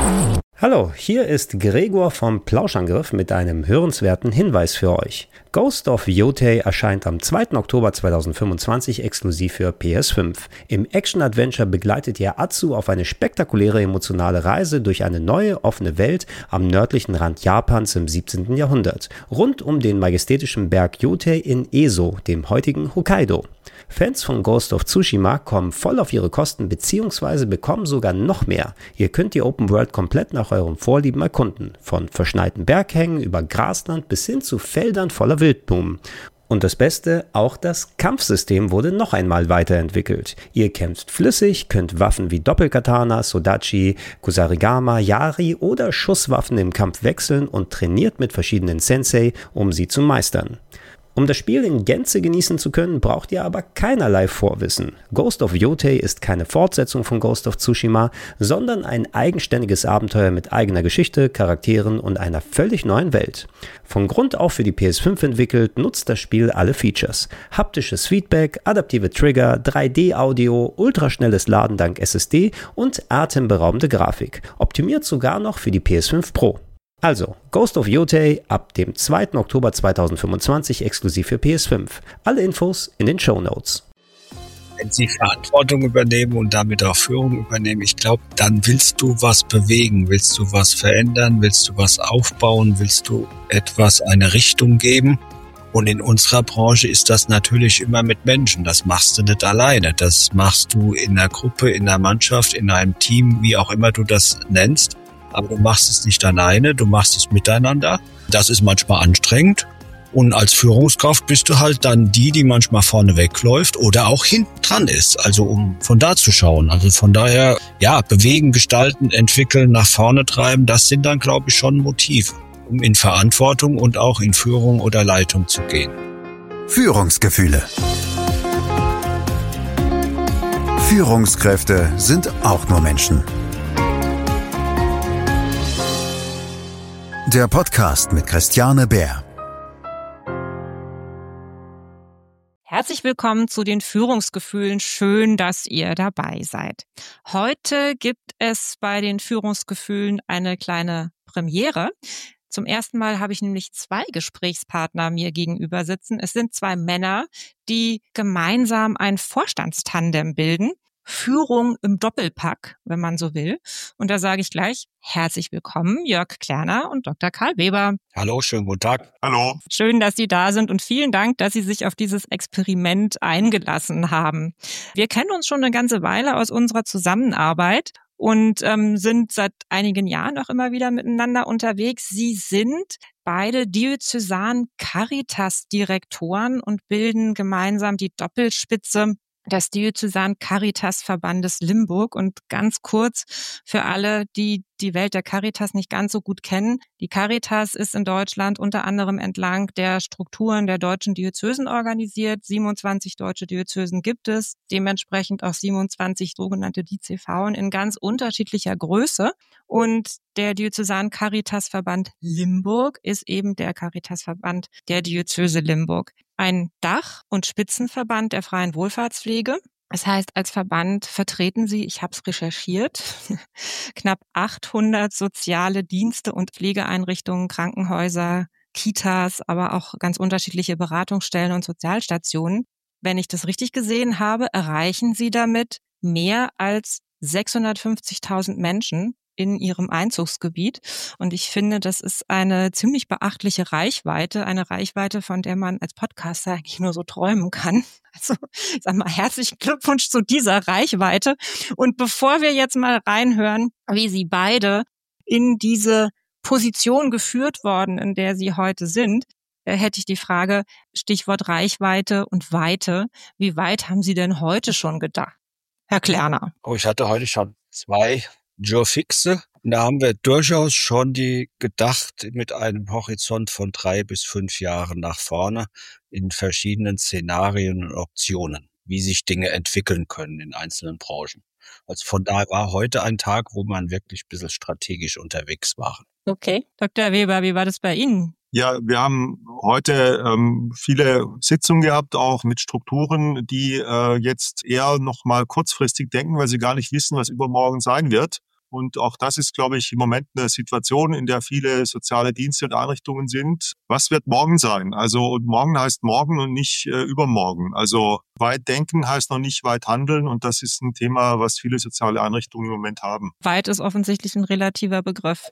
Hallo, hier ist Gregor vom Plauschangriff mit einem hörenswerten Hinweis für euch. Ghost of Yotei erscheint am 2. Oktober 2025 exklusiv für PS5. Im Action-Adventure begleitet ihr Atsu auf eine spektakuläre emotionale Reise durch eine neue, offene Welt am nördlichen Rand Japans im 17. Jahrhundert, rund um den majestätischen Berg Yotei in Eso, dem heutigen Hokkaido. Fans von Ghost of Tsushima kommen voll auf ihre Kosten bzw. bekommen sogar noch mehr. Ihr könnt die Open World komplett nach euren Vorlieben erkunden, von verschneiten Berghängen über Grasland bis hin zu Feldern voller Wildblumen. Und das Beste, auch das Kampfsystem wurde noch einmal weiterentwickelt. Ihr kämpft flüssig, könnt Waffen wie Doppelkatana, Sodachi, Kusarigama, Yari oder Schusswaffen im Kampf wechseln und trainiert mit verschiedenen Sensei, um sie zu meistern. Um das Spiel in Gänze genießen zu können, braucht ihr aber keinerlei Vorwissen. Ghost of Yotei ist keine Fortsetzung von Ghost of Tsushima, sondern ein eigenständiges Abenteuer mit eigener Geschichte, Charakteren und einer völlig neuen Welt. Von Grund auf für die PS5 entwickelt, nutzt das Spiel alle Features. Haptisches Feedback, adaptive Trigger, 3D-Audio, ultraschnelles Laden dank SSD und atemberaubende Grafik. Optimiert sogar noch für die PS5 Pro. Also, Ghost of Yotei ab dem 2. Oktober 2025 exklusiv für PS5. Alle Infos in den Shownotes. Wenn Sie Verantwortung übernehmen und damit auch Führung übernehmen, ich glaube, dann willst du was bewegen, willst du was verändern, willst du was aufbauen, willst du etwas eine Richtung geben. Und in unserer Branche ist das natürlich immer mit Menschen. Das machst du nicht alleine. Das machst du in einer Gruppe, in einer Mannschaft, in einem Team, wie auch immer du das nennst. Aber du machst es nicht alleine, du machst es miteinander. Das ist manchmal anstrengend. Und als Führungskraft bist du halt dann die manchmal vorne wegläuft oder auch hinten dran ist. Also um von da zu schauen. Also von daher, ja, bewegen, gestalten, entwickeln, nach vorne treiben, das sind dann, glaube ich, schon Motive, um in Verantwortung und auch in Führung oder Leitung zu gehen. Führungsgefühle. Führungskräfte sind auch nur Menschen. Der Podcast mit Christiane Bär. Herzlich willkommen zu den Führungsgefühlen. Schön, dass ihr dabei seid. Heute gibt es bei den Führungsgefühlen eine kleine Premiere. Zum ersten Mal habe ich nämlich 2 Gesprächspartner mir gegenüber sitzen. Es sind 2 Männer, die gemeinsam ein Vorstandstandem bilden. Führung im Doppelpack, wenn man so will. Und da sage ich gleich herzlich willkommen, Jörg Klerner und Dr. Karl Weber. Hallo, schönen guten Tag. Hallo. Schön, dass Sie da sind und vielen Dank, dass Sie sich auf dieses Experiment eingelassen haben. Wir kennen uns schon eine ganze Weile aus unserer Zusammenarbeit und sind seit einigen Jahren auch immer wieder miteinander unterwegs. Sie sind beide Diözesan-Caritas-Direktoren und bilden gemeinsam die Doppelspitze des Diözesan-Caritas-Verbandes Limburg. Und ganz kurz für alle, die die Welt der Caritas nicht ganz so gut kennen. Die Caritas ist in Deutschland unter anderem entlang der Strukturen der deutschen Diözesen organisiert. 27 deutsche Diözesen gibt es, dementsprechend auch 27 sogenannte DCV in ganz unterschiedlicher Größe. Und der Diözesan-Caritas-Verband Limburg ist eben der Caritas-Verband der Diözese Limburg. Ein Dach- und Spitzenverband der freien Wohlfahrtspflege. Das heißt, als Verband vertreten Sie, ich habe es recherchiert, knapp 800 soziale Dienste und Pflegeeinrichtungen, Krankenhäuser, Kitas, aber auch ganz unterschiedliche Beratungsstellen und Sozialstationen. Wenn ich das richtig gesehen habe, erreichen Sie damit mehr als 650.000 Menschen in ihrem Einzugsgebiet. Und ich finde, das ist eine ziemlich beachtliche Reichweite, eine Reichweite, von der man als Podcaster eigentlich nur so träumen kann. Also, ich sag mal, herzlichen Glückwunsch zu dieser Reichweite. Und bevor wir jetzt mal reinhören, wie Sie beide in diese Position geführt worden, in der Sie heute sind, hätte ich die Frage, Stichwort Reichweite und Weite. Wie weit haben Sie denn heute schon gedacht, Herr Klerner? Oh, ich hatte heute schon 2 Joe Fixe. Da haben wir durchaus schon die gedacht mit einem Horizont von 3 bis 5 Jahren nach vorne in verschiedenen Szenarien und Optionen, wie sich Dinge entwickeln können in einzelnen Branchen. Also von daher war heute ein Tag, wo man wirklich ein bisschen strategisch unterwegs war. Okay. Dr. Weber, wie war das bei Ihnen? Ja, wir haben heute viele Sitzungen gehabt, auch mit Strukturen, die jetzt eher noch mal kurzfristig denken, weil sie gar nicht wissen, was übermorgen sein wird. Und auch das ist, glaube ich, im Moment eine Situation, in der viele soziale Dienste und Einrichtungen sind. Was wird morgen sein? Also, und morgen heißt morgen und nicht übermorgen. Also weit denken heißt noch nicht weit handeln. Und das ist ein Thema, was viele soziale Einrichtungen im Moment haben. Weit ist offensichtlich ein relativer Begriff.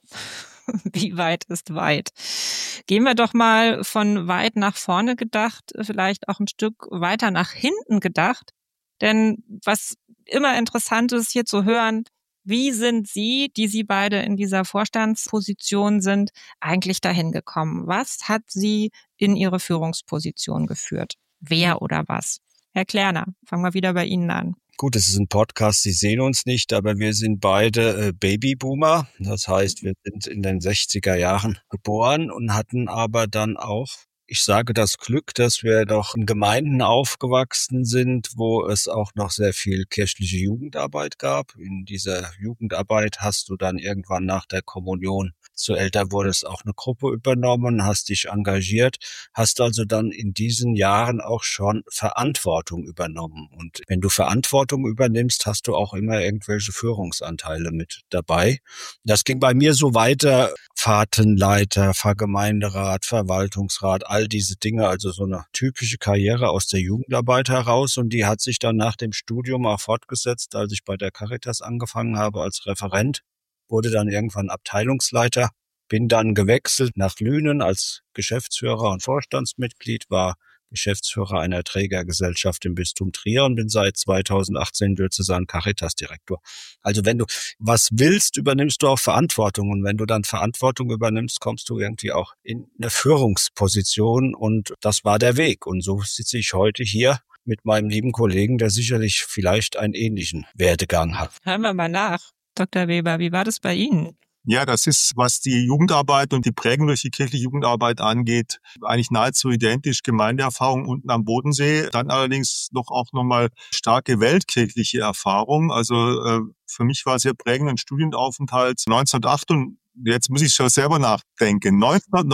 Wie weit ist weit? Gehen wir doch mal von weit nach vorne gedacht, vielleicht auch ein Stück weiter nach hinten gedacht. Denn was immer interessant ist, hier zu hören, wie sind Sie, die Sie beide in dieser Vorstandsposition sind, eigentlich dahin gekommen? Was hat Sie in Ihre Führungsposition geführt? Wer oder was? Herr Klerner, fangen wir wieder bei Ihnen an. Gut, es ist ein Podcast, Sie sehen uns nicht, aber wir sind beide Babyboomer. Das heißt, wir sind in den 60er Jahren geboren und hatten aber dann auch, ich sage das Glück, dass wir doch in Gemeinden aufgewachsen sind, wo es auch noch sehr viel kirchliche Jugendarbeit gab. In dieser Jugendarbeit hast du dann irgendwann nach der Kommunion, so älter wurdest, auch eine Gruppe übernommen, hast dich engagiert, hast also dann in diesen Jahren auch schon Verantwortung übernommen. Und wenn du Verantwortung übernimmst, hast du auch immer irgendwelche Führungsanteile mit dabei. Das ging bei mir so weiter, Fahrtenleiter, Pfarrgemeinderat, Verwaltungsrat, all diese Dinge, also so eine typische Karriere aus der Jugendarbeit heraus. Und die hat sich dann nach dem Studium auch fortgesetzt, als ich bei der Caritas angefangen habe als Referent, wurde dann irgendwann Abteilungsleiter, bin dann gewechselt nach Lünen als Geschäftsführer und Vorstandsmitglied, war Geschäftsführer einer Trägergesellschaft im Bistum Trier und bin seit 2018 Diözesan Caritas-Direktor. Also wenn du was willst, übernimmst du auch Verantwortung. Und wenn du dann Verantwortung übernimmst, kommst du irgendwie auch in eine Führungsposition. Und das war der Weg. Und so sitze ich heute hier mit meinem lieben Kollegen, der sicherlich vielleicht einen ähnlichen Werdegang hat. Hören wir mal nach. Dr. Weber, wie war das bei Ihnen? Ja, das ist, was die Jugendarbeit und die Prägung durch die kirchliche Jugendarbeit angeht, eigentlich nahezu identisch. Gemeindeerfahrung unten am Bodensee, dann allerdings auch nochmal starke weltkirchliche Erfahrung. Also für mich war sehr prägend ein Studienaufenthalt 1908. Jetzt muss ich schon selber nachdenken.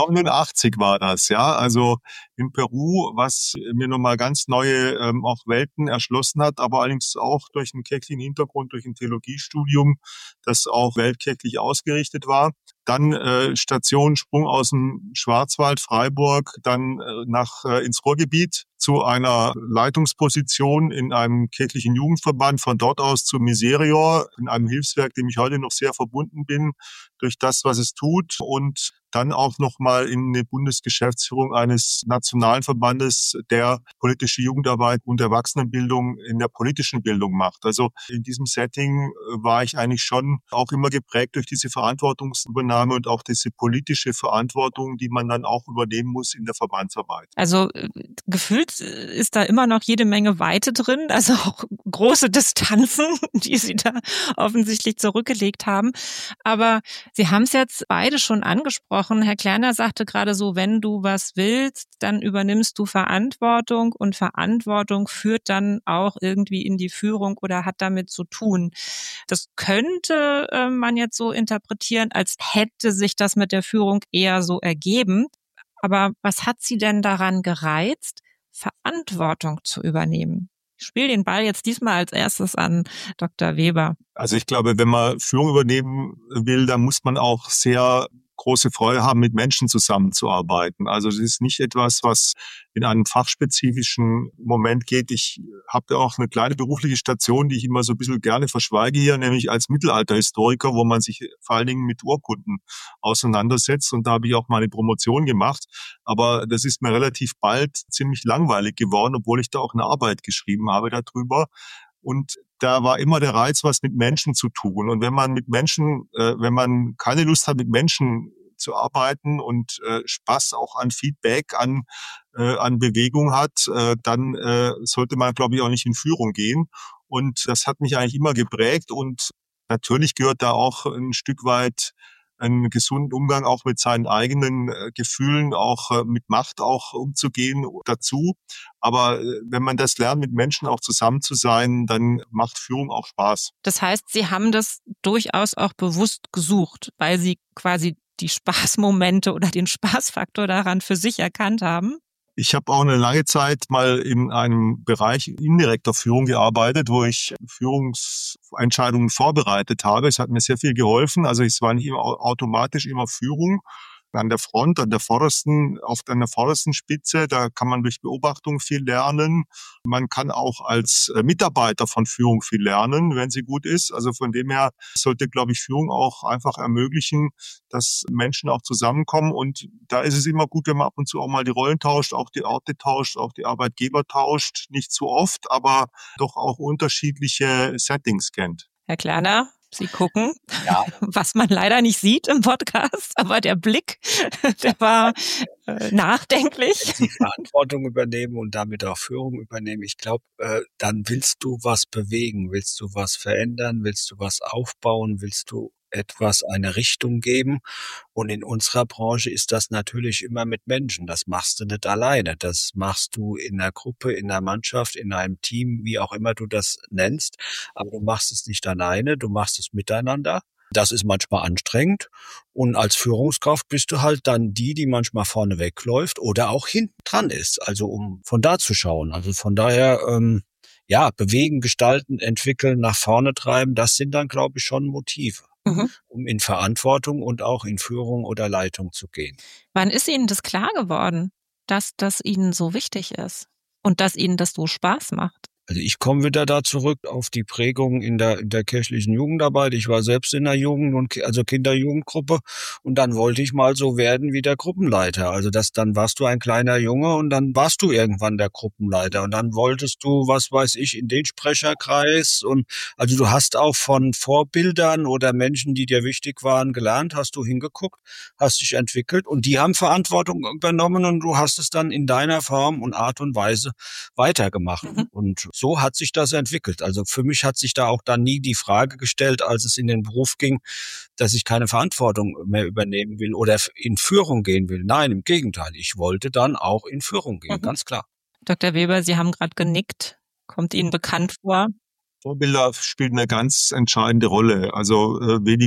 1989 war das, ja. Also in Peru, was mir nochmal ganz neue auch Welten erschlossen hat, aber allerdings auch durch einen kirchlichen Hintergrund, durch ein Theologiestudium, das auch weltkirchlich ausgerichtet war. Dann Stationensprung aus dem Schwarzwald, Freiburg, dann ins Ruhrgebiet zu einer Leitungsposition in einem kirchlichen Jugendverband, von dort aus zu Miserior, in einem Hilfswerk, dem ich heute noch sehr verbunden bin, durch das, was es tut, und dann auch nochmal in eine Bundesgeschäftsführung eines nationalen Verbandes, der politische Jugendarbeit und Erwachsenenbildung in der politischen Bildung macht. Also in diesem Setting war ich eigentlich schon auch immer geprägt durch diese Verantwortungsübernahme und auch diese politische Verantwortung, die man dann auch übernehmen muss in der Verbandsarbeit. Also gefühlt ist da immer noch jede Menge Weite drin, also auch große Distanzen, die Sie da offensichtlich zurückgelegt haben. Aber Sie haben es jetzt beide schon angesprochen. Herr Klerner sagte gerade so, wenn du was willst, dann übernimmst du Verantwortung, und Verantwortung führt dann auch irgendwie in die Führung oder hat damit zu tun. Das könnte man jetzt so interpretieren, als hätte sich das mit der Führung eher so ergeben. Aber was hat Sie denn daran gereizt, Verantwortung zu übernehmen? Ich spiele den Ball jetzt diesmal als erstes an Dr. Weber. Also ich glaube, wenn man Führung übernehmen will, dann muss man auch sehr große Freude haben, mit Menschen zusammenzuarbeiten. Also das ist nicht etwas, was in einem fachspezifischen Moment geht. Ich habe auch eine kleine berufliche Station, die ich immer so ein bisschen gerne verschweige hier, nämlich als Mittelalterhistoriker, wo man sich vor allen Dingen mit Urkunden auseinandersetzt. Und da habe ich auch meine Promotion gemacht. Aber das ist mir relativ bald ziemlich langweilig geworden, obwohl ich da auch eine Arbeit geschrieben habe darüber. Und da war immer der Reiz, was mit Menschen zu tun. Und wenn man wenn man keine Lust hat, mit Menschen zu arbeiten und Spaß auch an Feedback, an Bewegung hat, dann sollte man, glaube ich, auch nicht in Führung gehen. Und das hat mich eigentlich immer geprägt. Und natürlich gehört da auch ein Stück weit einen gesunden Umgang auch mit seinen eigenen Gefühlen, auch mit Macht auch umzugehen dazu. Aber wenn man das lernt, mit Menschen auch zusammen zu sein, dann macht Führung auch Spaß. Das heißt, Sie haben das durchaus auch bewusst gesucht, weil Sie quasi die Spaßmomente oder den Spaßfaktor daran für sich erkannt haben? Ich habe auch eine lange Zeit mal in einem Bereich indirekter Führung gearbeitet, wo ich Führungsentscheidungen vorbereitet habe. Es hat mir sehr viel geholfen. Also es war nicht immer automatisch immer Führung an der Front, an der vordersten Spitze. Da kann man durch Beobachtung viel lernen. Man kann auch als Mitarbeiter von Führung viel lernen, wenn sie gut ist. Also von dem her sollte, glaube ich, Führung auch einfach ermöglichen, dass Menschen auch zusammenkommen. Und da ist es immer gut, wenn man ab und zu auch mal die Rollen tauscht, auch die Orte tauscht, auch die Arbeitgeber tauscht. Nicht zu oft, aber doch auch unterschiedliche Settings kennt. Herr Klerner, Sie gucken, ja, was man leider nicht sieht im Podcast, aber der Blick, der war nachdenklich. Wenn Sie Verantwortung übernehmen und damit auch Führung übernehmen, ich glaube, dann willst du was bewegen, willst du was verändern, willst du was aufbauen, willst du etwas eine Richtung geben. Und in unserer Branche ist das natürlich immer mit Menschen. Das machst du nicht alleine. Das machst du in einer Gruppe, in einer Mannschaft, in einem Team, wie auch immer du das nennst. Aber du machst es nicht alleine, du machst es miteinander. Das ist manchmal anstrengend. Und als Führungskraft bist du halt dann die manchmal vorne wegläuft oder auch hinten dran ist. Also um von da zu schauen. Also von daher, bewegen, gestalten, entwickeln, nach vorne treiben, das sind dann, glaube ich, schon Motive, um in Verantwortung und auch in Führung oder Leitung zu gehen. Wann ist Ihnen das klar geworden, dass das Ihnen so wichtig ist und dass Ihnen das so Spaß macht? Also ich komme wieder da zurück auf die Prägung in der kirchlichen Jugendarbeit. Ich war selbst in der also Kinder-Jugendgruppe, und dann wollte ich mal so werden wie der Gruppenleiter. Also dann warst du ein kleiner Junge und dann warst du irgendwann der Gruppenleiter und dann wolltest du, was weiß ich, in den Sprecherkreis, und also du hast auch von Vorbildern oder Menschen, die dir wichtig waren, gelernt, hast du hingeguckt, hast dich entwickelt und die haben Verantwortung übernommen und du hast es dann in deiner Form und Art und Weise weitergemacht. Und so hat sich das entwickelt. Also für mich hat sich da auch dann nie die Frage gestellt, als es in den Beruf ging, dass ich keine Verantwortung mehr übernehmen will oder in Führung gehen will. Nein, im Gegenteil. Ich wollte dann auch in Führung gehen, ganz klar. Dr. Weber, Sie haben gerade genickt. Kommt Ihnen bekannt vor? Vorbilder spielen eine ganz entscheidende Rolle. Also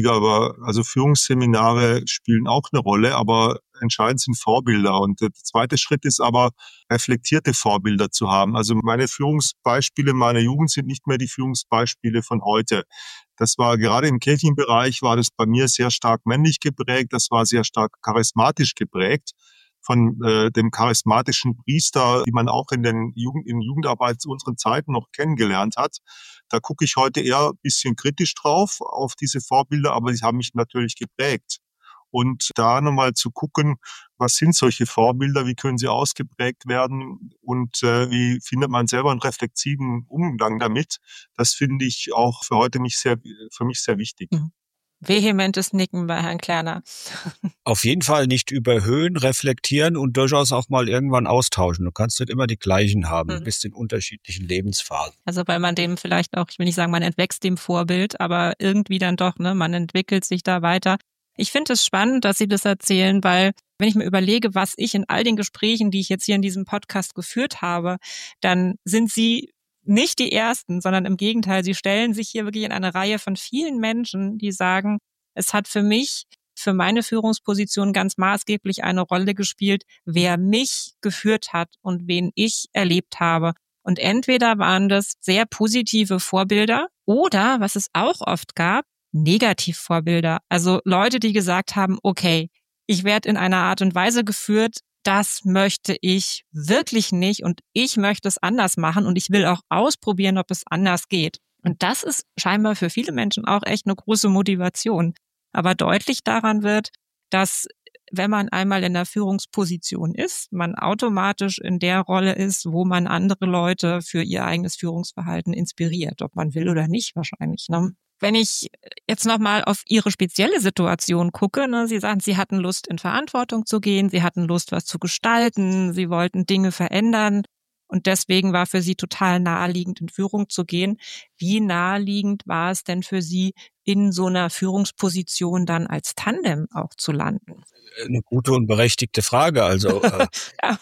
Führungsseminare spielen auch eine Rolle, aber entscheidend sind Vorbilder. Und der zweite Schritt ist aber, reflektierte Vorbilder zu haben. Also meine Führungsbeispiele meiner Jugend sind nicht mehr die Führungsbeispiele von heute. Das war gerade im kirchlichen Bereich, war das bei mir sehr stark männlich geprägt, das war sehr stark charismatisch geprägt von dem charismatischen Priester, die man auch in Jugendarbeit zu unseren Zeiten noch kennengelernt hat. Da gucke ich heute eher ein bisschen kritisch drauf auf diese Vorbilder, aber sie haben mich natürlich geprägt. Und da nochmal zu gucken, was sind solche Vorbilder, wie können sie ausgeprägt werden und wie findet man selber einen reflexiven Umgang damit, das finde ich auch für mich sehr wichtig. Vehementes Nicken bei Herrn Klerner. Auf jeden Fall nicht überhöhen, reflektieren und durchaus auch mal irgendwann austauschen. Du kannst nicht immer die gleichen haben, du bist in unterschiedlichen Lebensphasen. Also weil man dem vielleicht auch, ich will nicht sagen, man entwächst dem Vorbild, aber irgendwie dann doch, man entwickelt sich da weiter. Ich finde es spannend, dass Sie das erzählen, weil wenn ich mir überlege, was ich in all den Gesprächen, die ich jetzt hier in diesem Podcast geführt habe, dann sind Sie nicht die Ersten, sondern im Gegenteil, Sie stellen sich hier wirklich in eine Reihe von vielen Menschen, die sagen, es hat für mich, für meine Führungsposition ganz maßgeblich eine Rolle gespielt, wer mich geführt hat und wen ich erlebt habe. Und entweder waren das sehr positive Vorbilder oder, was es auch oft gab, Negativvorbilder. Also Leute, die gesagt haben, okay, ich werde in einer Art und Weise geführt, das möchte ich wirklich nicht und ich möchte es anders machen und ich will auch ausprobieren, ob es anders geht. Und das ist scheinbar für viele Menschen auch echt eine große Motivation. Aber deutlich daran wird, dass wenn man einmal in der Führungsposition ist, man automatisch in der Rolle ist, wo man andere Leute für ihr eigenes Führungsverhalten inspiriert, ob man will oder nicht wahrscheinlich, ne? Wenn ich jetzt nochmal auf Ihre spezielle Situation gucke, Sie sagen, Sie hatten Lust, in Verantwortung zu gehen, Sie hatten Lust, was zu gestalten, Sie wollten Dinge verändern und deswegen war für Sie total naheliegend, in Führung zu gehen. Wie naheliegend war es denn für Sie, in so einer Führungsposition dann als Tandem auch zu landen? Eine gute und berechtigte Frage. Also ja.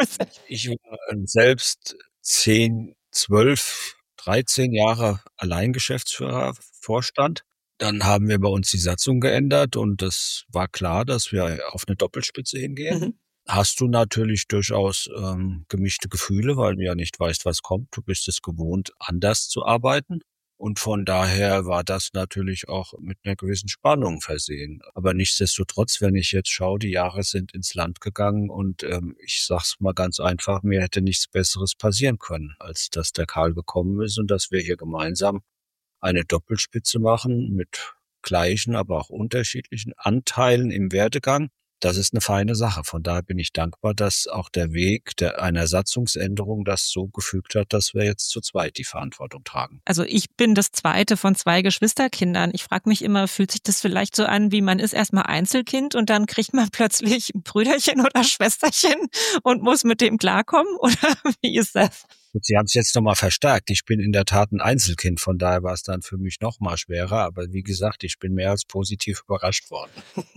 Ich war selbst 10, 12, 13 Jahre Alleingeschäftsführer, Vorstand. Dann haben wir bei uns die Satzung geändert und es war klar, dass wir auf eine Doppelspitze hingehen. hast du natürlich durchaus gemischte Gefühle, weil du ja nicht weißt, was kommt. Du bist es gewohnt, anders zu arbeiten. Und von daher war das natürlich auch mit einer gewissen Spannung versehen. Aber nichtsdestotrotz, wenn ich jetzt schaue, die Jahre sind ins Land gegangen und ich sag's mal ganz einfach, mir hätte nichts Besseres passieren können, als dass der Karl gekommen ist und dass wir hier gemeinsam eine Doppelspitze machen mit gleichen, aber auch unterschiedlichen Anteilen im Werdegang. Das ist eine feine Sache. Von daher bin ich dankbar, dass auch der Weg einer Satzungsänderung das so gefügt hat, dass wir jetzt zu zweit die Verantwortung tragen. Also ich bin das zweite von 2 Geschwisterkindern. Ich frage mich immer, fühlt sich das vielleicht so an, wie man ist erstmal Einzelkind und dann kriegt man plötzlich ein Brüderchen oder Schwesterchen und muss mit dem klarkommen? Oder wie ist das? Und Sie haben es jetzt nochmal verstärkt. Ich bin in der Tat ein Einzelkind, von daher war es dann für mich noch mal schwerer. Aber wie gesagt, ich bin mehr als positiv überrascht worden.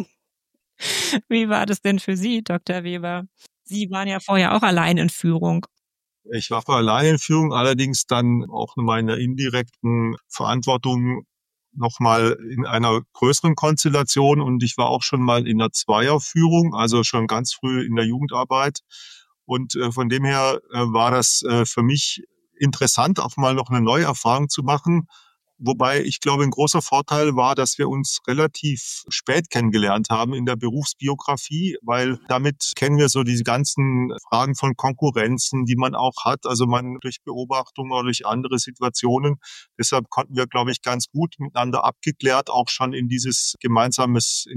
Wie war das denn für Sie, Dr. Weber? Sie waren ja vorher auch allein in Führung. Ich war allein in Führung, allerdings dann auch in meiner indirekten Verantwortung nochmal in einer größeren Konstellation, und ich war auch schon mal in der Zweierführung, also schon ganz früh in der Jugendarbeit. Und von dem her war das für mich interessant, auch mal noch eine neue Erfahrung zu machen. Wobei ich glaube, ein großer Vorteil war, dass wir uns relativ spät kennengelernt haben in der Berufsbiografie, weil damit kennen wir so diese ganzen Fragen von Konkurrenzen, die man auch hat, also man durch Beobachtung oder durch andere Situationen. Deshalb konnten wir, glaube ich, ganz gut miteinander abgeklärt auch schon in dieses gemeinsame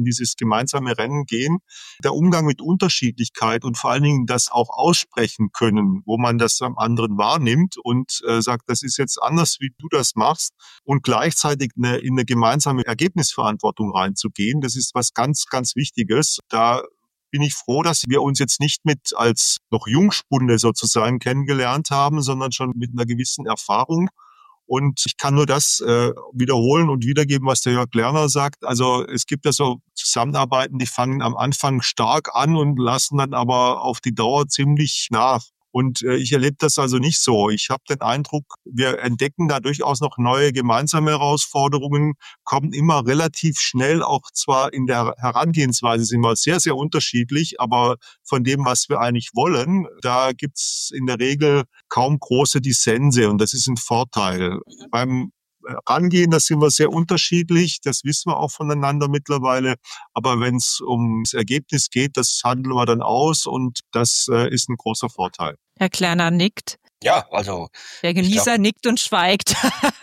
Rennen gehen. Der Umgang mit Unterschiedlichkeit und vor allen Dingen das auch aussprechen können, wo man das am anderen wahrnimmt und sagt, das ist jetzt anders, wie du das machst. Und gleichzeitig in eine gemeinsame Ergebnisverantwortung reinzugehen, das ist was ganz, ganz Wichtiges. Da bin ich froh, dass wir uns jetzt nicht mit als noch Jungspunde sozusagen kennengelernt haben, sondern schon mit einer gewissen Erfahrung. Und ich kann nur das wiederholen und wiedergeben, was der Jörg Lerner sagt. Also es gibt ja so Zusammenarbeiten, die fangen am Anfang stark an und lassen dann aber auf die Dauer ziemlich nach. Und ich erlebe das also nicht so. Ich habe den Eindruck, wir entdecken da durchaus noch neue gemeinsame Herausforderungen, kommen immer relativ schnell, auch zwar in der Herangehensweise sind wir sehr, sehr unterschiedlich, aber von dem, was wir eigentlich wollen, da gibt's in der Regel kaum große Dissense und das ist ein Vorteil. Beim Rangehen, da sind wir sehr unterschiedlich, das wissen wir auch voneinander mittlerweile, aber wenn es ums Ergebnis geht, das handeln wir dann aus und das ist ein großer Vorteil. Herr Klerner nickt. Ja, also Der Genießer nickt und schweigt.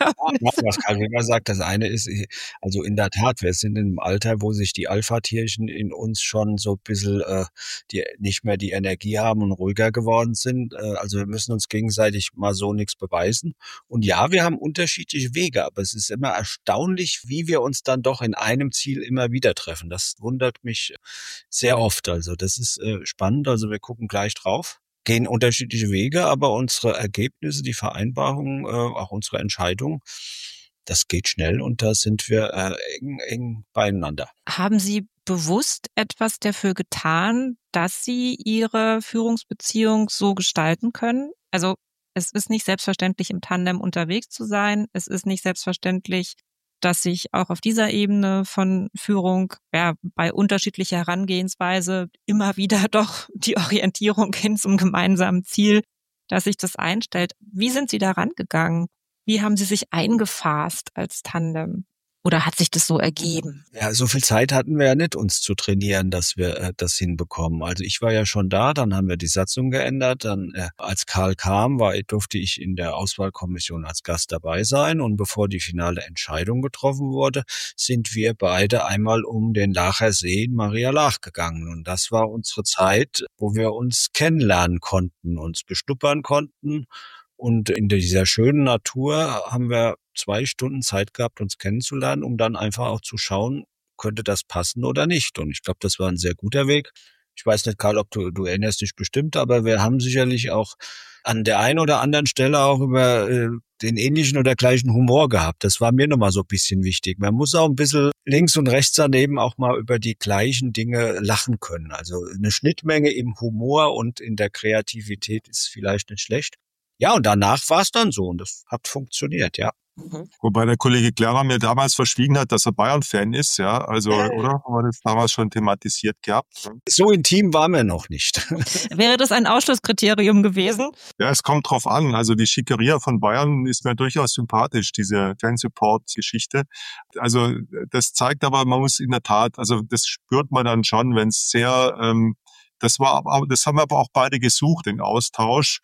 was Karl Weber sagt, das eine ist, also in der Tat, wir sind in einem Alter, wo sich die Alpha-Tierchen in uns schon so ein bisschen die nicht mehr die Energie haben und ruhiger geworden sind. Also wir müssen uns gegenseitig mal so nichts beweisen. Und ja, wir haben unterschiedliche Wege, aber es ist immer erstaunlich, wie wir uns dann doch in einem Ziel immer wieder treffen. Das wundert mich sehr oft. Also das ist spannend. Also wir gucken gleich drauf. Gehen unterschiedliche Wege, aber unsere Ergebnisse, die Vereinbarungen, auch unsere Entscheidungen, das geht schnell und da sind wir eng beieinander. Haben Sie bewusst etwas dafür getan, dass Sie Ihre Führungsbeziehung so gestalten können? Also es ist nicht selbstverständlich, im Tandem unterwegs zu sein. Es ist nicht selbstverständlich, dass sich auch auf dieser Ebene von Führung bei unterschiedlicher Herangehensweise immer wieder doch die Orientierung hin zum gemeinsamen Ziel, dass sich das einstellt. Wie sind Sie da rangegangen? Wie haben Sie sich eingefasst als Tandem? Oder hat sich das so ergeben? Ja, so viel Zeit hatten wir ja nicht, uns zu trainieren, dass wir das hinbekommen. Also ich war ja schon da, dann haben wir die Satzung geändert. Dann, als Karl kam, durfte ich in der Auswahlkommission als Gast dabei sein. Und bevor die finale Entscheidung getroffen wurde, sind wir beide einmal um den Laacher See in Maria Laach gegangen. Und das war unsere Zeit, wo wir uns kennenlernen konnten, uns beschnuppern konnten. Und in dieser schönen Natur haben wir 2 Stunden Zeit gehabt, uns kennenzulernen, um dann einfach auch zu schauen, könnte das passen oder nicht. Und ich glaube, das war ein sehr guter Weg. Ich weiß nicht, Karl, ob du erinnerst dich bestimmt, aber wir haben sicherlich auch an der einen oder anderen Stelle auch über den ähnlichen oder gleichen Humor gehabt. Das war mir nochmal so ein bisschen wichtig. Man muss auch ein bisschen links und rechts daneben auch mal über die gleichen Dinge lachen können. Also eine Schnittmenge im Humor und in der Kreativität ist vielleicht nicht schlecht. Ja, und danach war es dann so und das hat funktioniert, ja. Wobei der Kollege Klerner mir damals verschwiegen hat, dass er Bayern-Fan ist, ja, also, oder? Haben wir das damals schon thematisiert gehabt? So intim waren wir noch nicht. Wäre das ein Ausschlusskriterium gewesen? Ja, es kommt drauf an. Also die Schickeria von Bayern ist mir durchaus sympathisch, diese Fansupport-Geschichte. Also das zeigt aber, man muss in der Tat, also das spürt man dann schon, wenn es sehr, das haben wir aber auch beide gesucht, den Austausch.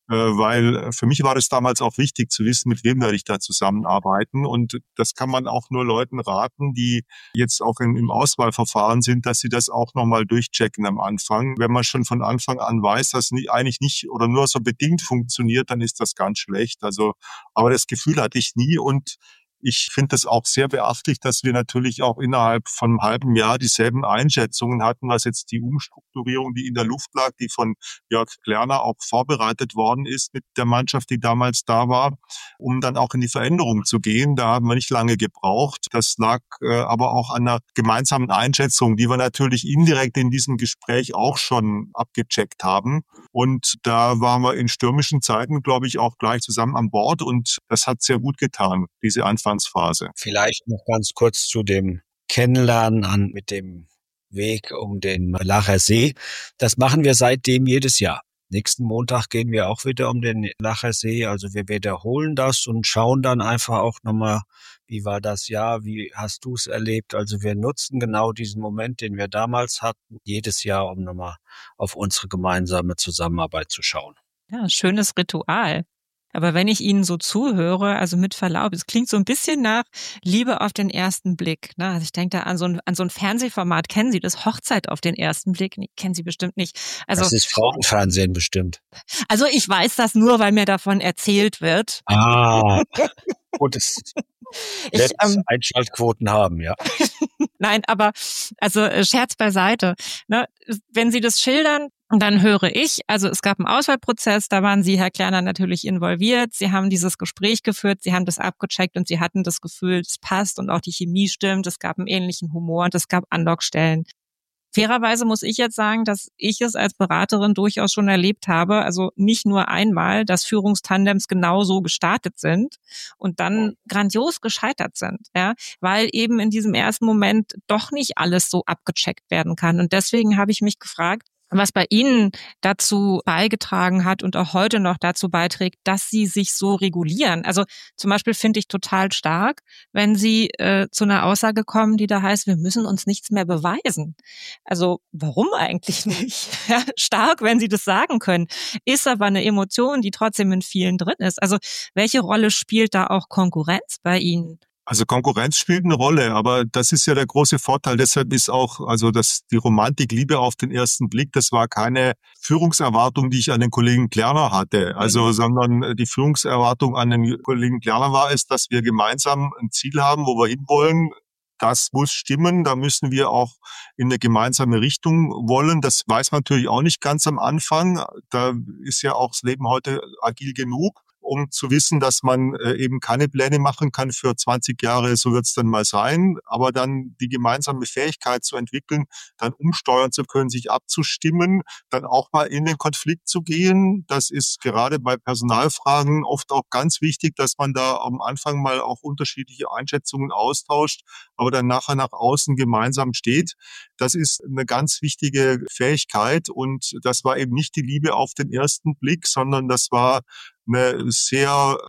Weil für mich war das damals auch wichtig zu wissen, mit wem werde ich da zusammenarbeiten. Und das kann man auch nur Leuten raten, die jetzt auch im Auswahlverfahren sind, dass sie das auch nochmal durchchecken am Anfang. Wenn man schon von Anfang an weiß, dass eigentlich nicht oder nur so bedingt funktioniert, dann ist das ganz schlecht. Also, aber das Gefühl hatte ich nie und ich finde es auch sehr beachtlich, dass wir natürlich auch innerhalb von einem halben Jahr dieselben Einschätzungen hatten, was jetzt die Umstrukturierung, die in der Luft lag, die von Jörg Klerner auch vorbereitet worden ist mit der Mannschaft, die damals da war, um dann auch in die Veränderung zu gehen. Da haben wir nicht lange gebraucht. Das lag aber auch an einer gemeinsamen Einschätzung, die wir natürlich indirekt in diesem Gespräch auch schon abgecheckt haben. Und da waren wir in stürmischen Zeiten, glaube ich, auch gleich zusammen an Bord und das hat sehr gut getan, diese Anfangsphase. Vielleicht noch ganz kurz zu dem Kennenlernen mit dem Weg um den Lacher See. Das machen wir seitdem jedes Jahr. Nächsten Montag gehen wir auch wieder um den Lacher See. Also wir wiederholen das und schauen dann einfach auch nochmal, wie war das Jahr, wie hast du es erlebt? Also wir nutzen genau diesen Moment, den wir damals hatten, jedes Jahr, um nochmal auf unsere gemeinsame Zusammenarbeit zu schauen. Ja, schönes Ritual. Aber wenn ich Ihnen so zuhöre, also mit Verlaub, es klingt so ein bisschen nach Liebe auf den ersten Blick. Ne? Also ich denke da an so ein Fernsehformat. Kennen Sie das? Hochzeit auf den ersten Blick? Nee, kennen Sie bestimmt nicht. Also, das ist Frauenfernsehen bestimmt. Also ich weiß das nur, weil mir davon erzählt wird. Ah, gut, das wird Einschaltquoten haben, ja. Nein, aber also Scherz beiseite. Ne? Wenn Sie das schildern, und dann höre ich, also es gab einen Auswahlprozess, da waren Sie, Herr Klerner, natürlich involviert. Sie haben dieses Gespräch geführt, Sie haben das abgecheckt und Sie hatten das Gefühl, es passt und auch die Chemie stimmt. Es gab einen ähnlichen Humor und es gab Andockstellen. Fairerweise muss ich jetzt sagen, dass ich es als Beraterin durchaus schon erlebt habe, also nicht nur einmal, dass Führungstandems genau so gestartet sind und dann grandios gescheitert sind, ja, weil eben in diesem ersten Moment doch nicht alles so abgecheckt werden kann. Und deswegen habe ich mich gefragt, was bei Ihnen dazu beigetragen hat und auch heute noch dazu beiträgt, dass Sie sich so regulieren. Also zum Beispiel finde ich total stark, wenn Sie zu einer Aussage kommen, die da heißt, wir müssen uns nichts mehr beweisen. Also warum eigentlich nicht? Ja, stark, wenn Sie das sagen können. Ist aber eine Emotion, die trotzdem in vielen drin ist. Also welche Rolle spielt da auch Konkurrenz bei Ihnen? Also Konkurrenz spielt eine Rolle, aber das ist ja der große Vorteil. Deshalb ist auch, also die Romantik Liebe auf den ersten Blick, das war keine Führungserwartung, die ich an den Kollegen Klerner hatte. Also, sondern die Führungserwartung an den Kollegen Klerner war es, dass wir gemeinsam ein Ziel haben, wo wir hinwollen. Das muss stimmen. Da müssen wir auch in eine gemeinsame Richtung wollen. Das weiß man natürlich auch nicht ganz am Anfang. Da ist ja auch das Leben heute agil genug, um zu wissen, dass man eben keine Pläne machen kann für 20 Jahre, so wird es dann mal sein, aber dann die gemeinsame Fähigkeit zu entwickeln, dann umsteuern zu können, sich abzustimmen, dann auch mal in den Konflikt zu gehen. Das ist gerade bei Personalfragen oft auch ganz wichtig, dass man da am Anfang mal auch unterschiedliche Einschätzungen austauscht, aber dann nachher nach außen gemeinsam steht. Das ist eine ganz wichtige Fähigkeit und das war eben nicht die Liebe auf den ersten Blick, sondern das war eine sehr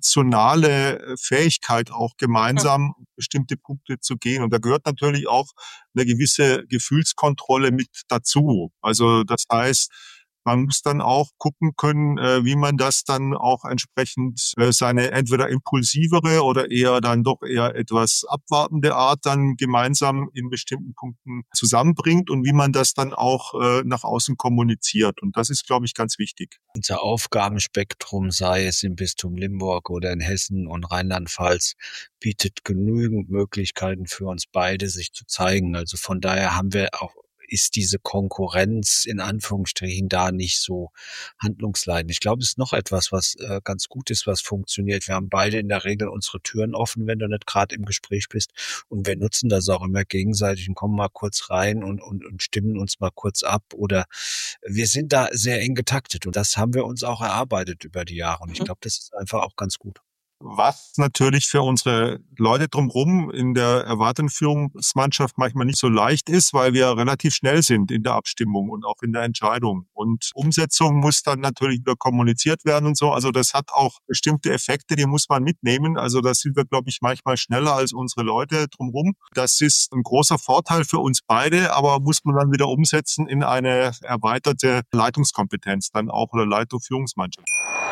rationale Fähigkeit, auch gemeinsam bestimmte Punkte zu gehen. Und da gehört natürlich auch eine gewisse Gefühlskontrolle mit dazu. Also das heißt, man muss dann auch gucken können, wie man das dann auch entsprechend seine entweder impulsivere oder eher dann doch eher etwas abwartende Art dann gemeinsam in bestimmten Punkten zusammenbringt und wie man das dann auch nach außen kommuniziert. Und das ist, glaube ich, ganz wichtig. Unser Aufgabenspektrum, sei es im Bistum Limburg oder in Hessen und Rheinland-Pfalz, bietet genügend Möglichkeiten für uns beide, sich zu zeigen. Also von daher haben wir auch ist diese Konkurrenz in Anführungsstrichen da nicht so handlungsleitend. Ich glaube, es ist noch etwas, was ganz gut ist, was funktioniert. Wir haben beide in der Regel unsere Türen offen, wenn du nicht gerade im Gespräch bist. Und wir nutzen das auch immer gegenseitig und kommen mal kurz rein und stimmen uns mal kurz ab. Oder wir sind da sehr eng getaktet. Und das haben wir uns auch erarbeitet über die Jahre. Und ich glaube, das ist einfach auch ganz gut. Was natürlich für unsere Leute drumherum in der erwartenden Führungsmannschaft manchmal nicht so leicht ist, weil wir relativ schnell sind in der Abstimmung und auch in der Entscheidung. Und Umsetzung muss dann natürlich wieder kommuniziert werden und so. Also das hat auch bestimmte Effekte, die muss man mitnehmen. Also da sind wir, glaube ich, manchmal schneller als unsere Leute drumherum. Das ist ein großer Vorteil für uns beide, aber muss man dann wieder umsetzen in eine erweiterte Leitungskompetenz dann auch oder Leitung Führungsmannschaft.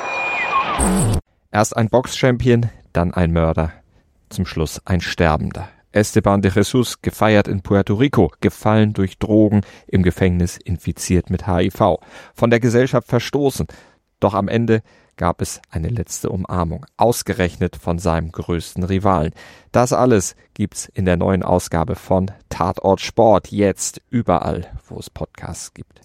Erst ein Box-Champion, dann ein Mörder, zum Schluss ein Sterbender. Esteban de Jesus, gefeiert in Puerto Rico, gefallen durch Drogen, im Gefängnis infiziert mit HIV, von der Gesellschaft verstoßen. Doch am Ende gab es eine letzte Umarmung, ausgerechnet von seinem größten Rivalen. Das alles gibt's in der neuen Ausgabe von Tatort Sport, jetzt überall, wo es Podcasts gibt.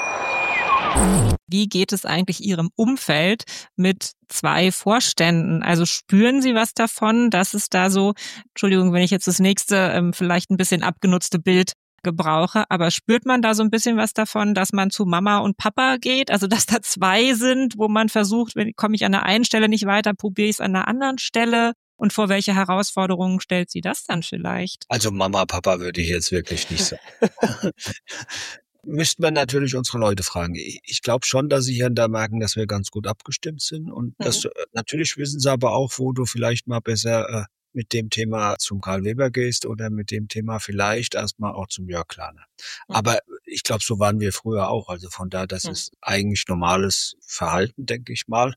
Wie geht es eigentlich Ihrem Umfeld mit 2 Vorständen? Also spüren Sie was davon, dass es da so, Entschuldigung, wenn ich jetzt das nächste vielleicht ein bisschen abgenutzte Bild gebrauche, aber spürt man da so ein bisschen was davon, dass man zu Mama und Papa geht? Also dass da 2 sind, wo man versucht, komme ich an der einen Stelle nicht weiter, probiere ich es an der anderen Stelle? Und vor welche Herausforderungen stellt Sie das dann vielleicht? Also Mama, Papa würde ich jetzt wirklich nicht sagen. Müssten wir natürlich unsere Leute fragen. Ich glaube schon, dass sie hier und da merken, dass wir ganz gut abgestimmt sind. Und das, natürlich wissen sie aber auch, wo du vielleicht mal besser mit dem Thema zum Karl Weber gehst oder mit dem Thema vielleicht erstmal auch zum Jörg Klaner. Aber ich glaube, so waren wir früher auch. Also von da, das ist eigentlich normales Verhalten, denke ich mal.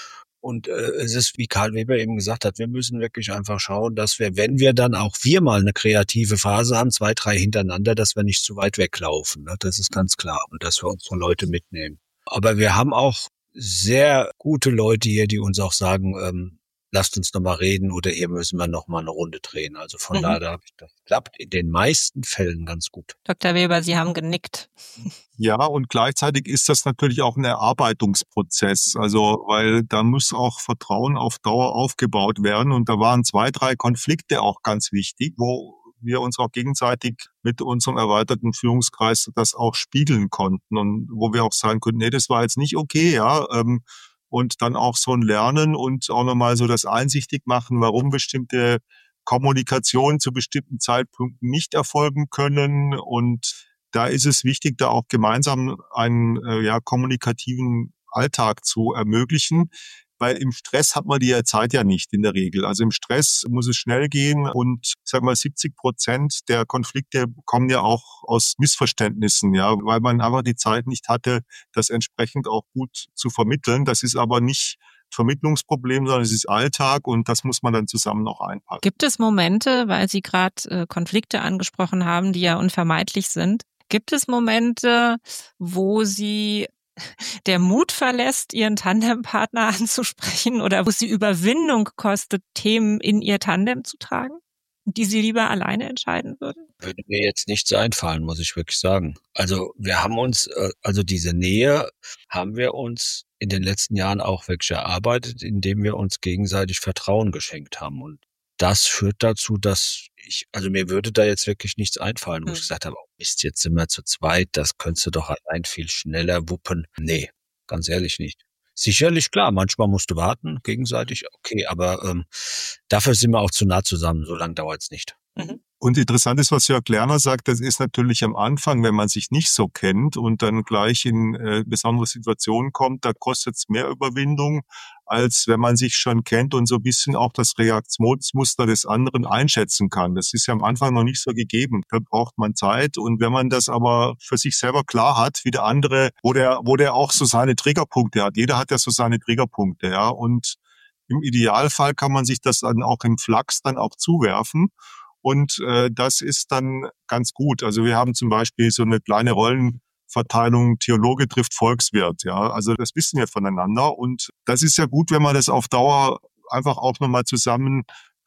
Und es ist, wie Karl Weber eben gesagt hat, wir müssen wirklich einfach schauen, dass wir, wenn wir dann auch wir mal eine kreative Phase haben, 2, 3 hintereinander, dass wir nicht zu weit weglaufen. Ne? Das ist ganz klar. Und dass wir unsere Leute mitnehmen. Aber wir haben auch sehr gute Leute hier, die uns auch sagen, lasst uns noch mal reden oder hier müssen wir noch mal eine Runde drehen. Also von daher, das klappt in den meisten Fällen ganz gut. Dr. Weber, Sie haben genickt. Ja, und gleichzeitig ist das natürlich auch ein Erarbeitungsprozess. Also, weil da muss auch Vertrauen auf Dauer aufgebaut werden. Und da waren 2, 3 Konflikte auch ganz wichtig, wo wir uns auch gegenseitig mit unserem erweiterten Führungskreis das auch spiegeln konnten und wo wir auch sagen konnten, nee, das war jetzt nicht okay, ja. Und dann auch so ein Lernen und auch nochmal so das einsichtig machen, warum bestimmte Kommunikation zu bestimmten Zeitpunkten nicht erfolgen können. Und da ist es wichtig, da auch gemeinsam einen kommunikativen Alltag zu ermöglichen, weil im Stress hat man die Zeit ja nicht in der Regel. Also im Stress muss es schnell gehen und ich sag mal 70% der Konflikte kommen ja auch aus Missverständnissen, ja, weil man einfach die Zeit nicht hatte, das entsprechend auch gut zu vermitteln. Das ist aber nicht Vermittlungsproblem, sondern es ist Alltag und das muss man dann zusammen noch einpacken. Gibt es Momente, weil Sie gerade Konflikte angesprochen haben, die ja unvermeidlich sind, gibt es Momente, wo Sie der Mut verlässt, Ihren Tandempartner anzusprechen oder wo es die Überwindung kostet, Themen in Ihr Tandem zu tragen, die Sie lieber alleine entscheiden würden? Würde mir jetzt nichts einfallen, muss ich wirklich sagen. Also wir haben uns, also diese Nähe haben wir uns in den letzten Jahren auch wirklich erarbeitet, indem wir uns gegenseitig Vertrauen geschenkt haben. Und das führt dazu, dass mir würde da jetzt wirklich nichts einfallen, wo ich gesagt habe, oh Mist, jetzt sind wir zu zweit, das könntest du doch allein viel schneller wuppen. Nee, ganz ehrlich nicht. Sicherlich, klar, manchmal musst du warten, gegenseitig, okay, aber dafür sind wir auch zu nah zusammen, so lange dauert's nicht. Und interessant ist, was Jörg Lerner sagt, das ist natürlich am Anfang, wenn man sich nicht so kennt und dann gleich in besondere Situationen kommt, da kostet es mehr Überwindung, als wenn man sich schon kennt und so ein bisschen auch das Reaktionsmuster des anderen einschätzen kann. Das ist ja am Anfang noch nicht so gegeben. Da braucht man Zeit. Und wenn man das aber für sich selber klar hat, wie der andere, wo der auch so seine Triggerpunkte hat. Jeder hat ja so seine Triggerpunkte, ja. Und im Idealfall kann man sich das dann auch im Flachs dann auch zuwerfen. Und das ist dann ganz gut. Also wir haben zum Beispiel so eine kleine Rollenverteilung, Theologe trifft Volkswirt. Ja, also das wissen wir voneinander. Und das ist ja gut, wenn man das auf Dauer einfach auch nochmal zusammen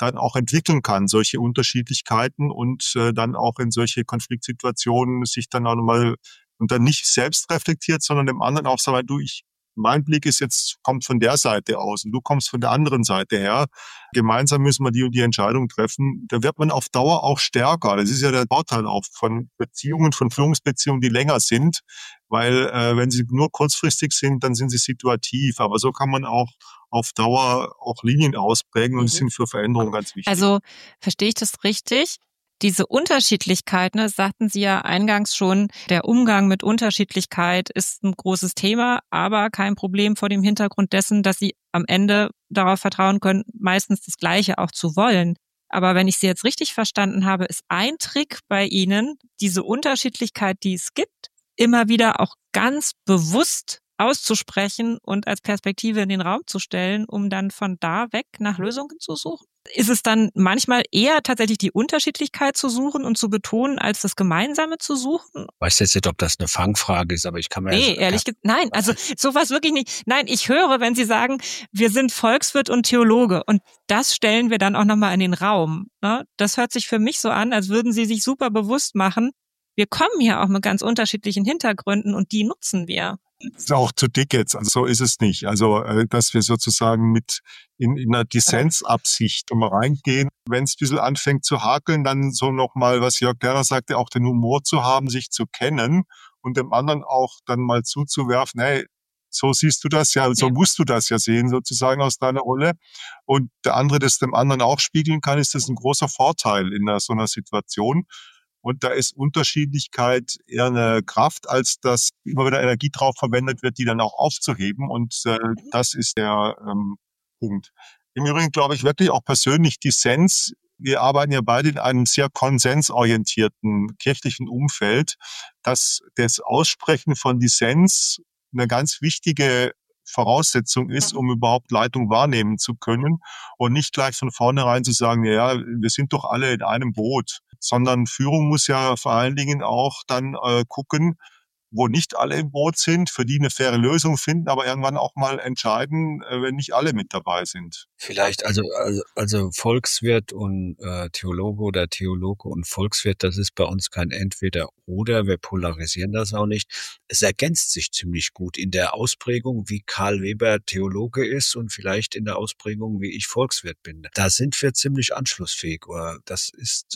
dann auch entwickeln kann, solche Unterschiedlichkeiten und dann auch in solche Konfliktsituationen sich dann auch nochmal und dann nicht selbst reflektiert, sondern dem anderen auch sagt, mein Blick ist jetzt, kommt von der Seite aus und du kommst von der anderen Seite her. Gemeinsam müssen wir die und die Entscheidung treffen. Da wird man auf Dauer auch stärker. Das ist ja der Vorteil auch von Beziehungen, von Führungsbeziehungen, die länger sind, weil wenn sie nur kurzfristig sind, dann sind sie situativ. Aber so kann man auch auf Dauer auch Linien ausprägen und sind für Veränderungen ganz wichtig. Also verstehe ich das richtig? Diese Unterschiedlichkeit, ne, sagten Sie ja eingangs schon, der Umgang mit Unterschiedlichkeit ist ein großes Thema, aber kein Problem vor dem Hintergrund dessen, dass Sie am Ende darauf vertrauen können, meistens das Gleiche auch zu wollen. Aber wenn ich Sie jetzt richtig verstanden habe, ist ein Trick bei Ihnen, diese Unterschiedlichkeit, die es gibt, immer wieder auch ganz bewusst auszusprechen und als Perspektive in den Raum zu stellen, um dann von da weg nach Lösungen zu suchen? Ist es dann manchmal eher tatsächlich die Unterschiedlichkeit zu suchen und zu betonen, als das Gemeinsame zu suchen? Ich weiß jetzt nicht, ob das eine Fangfrage ist, aber ich kann mir... Nee, ehrlich gesagt, nein, also sowas wirklich nicht. Nein, ich höre, wenn Sie sagen, wir sind Volkswirt und Theologe und das stellen wir dann auch nochmal in den Raum. Ne? Das hört sich für mich so an, als würden Sie sich super bewusst machen, wir kommen hier auch mit ganz unterschiedlichen Hintergründen und die nutzen wir. Das ist auch zu dick jetzt, also so ist es nicht. Also, dass wir sozusagen mit in einer Dissensabsicht mal reingehen. Wenn es ein bisschen anfängt zu hakeln, dann so nochmal, was Jörg Lerner sagte, auch den Humor zu haben, sich zu kennen und dem anderen auch dann mal zuzuwerfen, hey, so siehst du das ja, so musst du das ja sehen, sozusagen aus deiner Rolle. Und der andere das dem anderen auch spiegeln kann, ist das ein großer Vorteil in so einer Situation. Und da ist Unterschiedlichkeit eher eine Kraft, als dass immer wieder Energie drauf verwendet wird, die dann auch aufzuheben. Und das ist der Punkt. Im Übrigen glaube ich wirklich auch persönlich Dissens. Wir arbeiten ja beide in einem sehr konsensorientierten kirchlichen Umfeld, dass das Aussprechen von Dissens eine ganz wichtige Voraussetzung ist, um überhaupt Leitung wahrnehmen zu können und nicht gleich von vornherein zu sagen, ja, wir sind doch alle in einem Boot, sondern Führung muss ja vor allen Dingen auch dann gucken, wo nicht alle im Boot sind, für die eine faire Lösung finden, aber irgendwann auch mal entscheiden, wenn nicht alle mit dabei sind. Vielleicht, also Volkswirt und Theologe oder Theologe und Volkswirt, das ist bei uns kein Entweder-Oder, wir polarisieren das auch nicht. Es ergänzt sich ziemlich gut in der Ausprägung, wie Karl Weber Theologe ist und vielleicht in der Ausprägung, wie ich Volkswirt bin. Da sind wir ziemlich anschlussfähig, oder das ist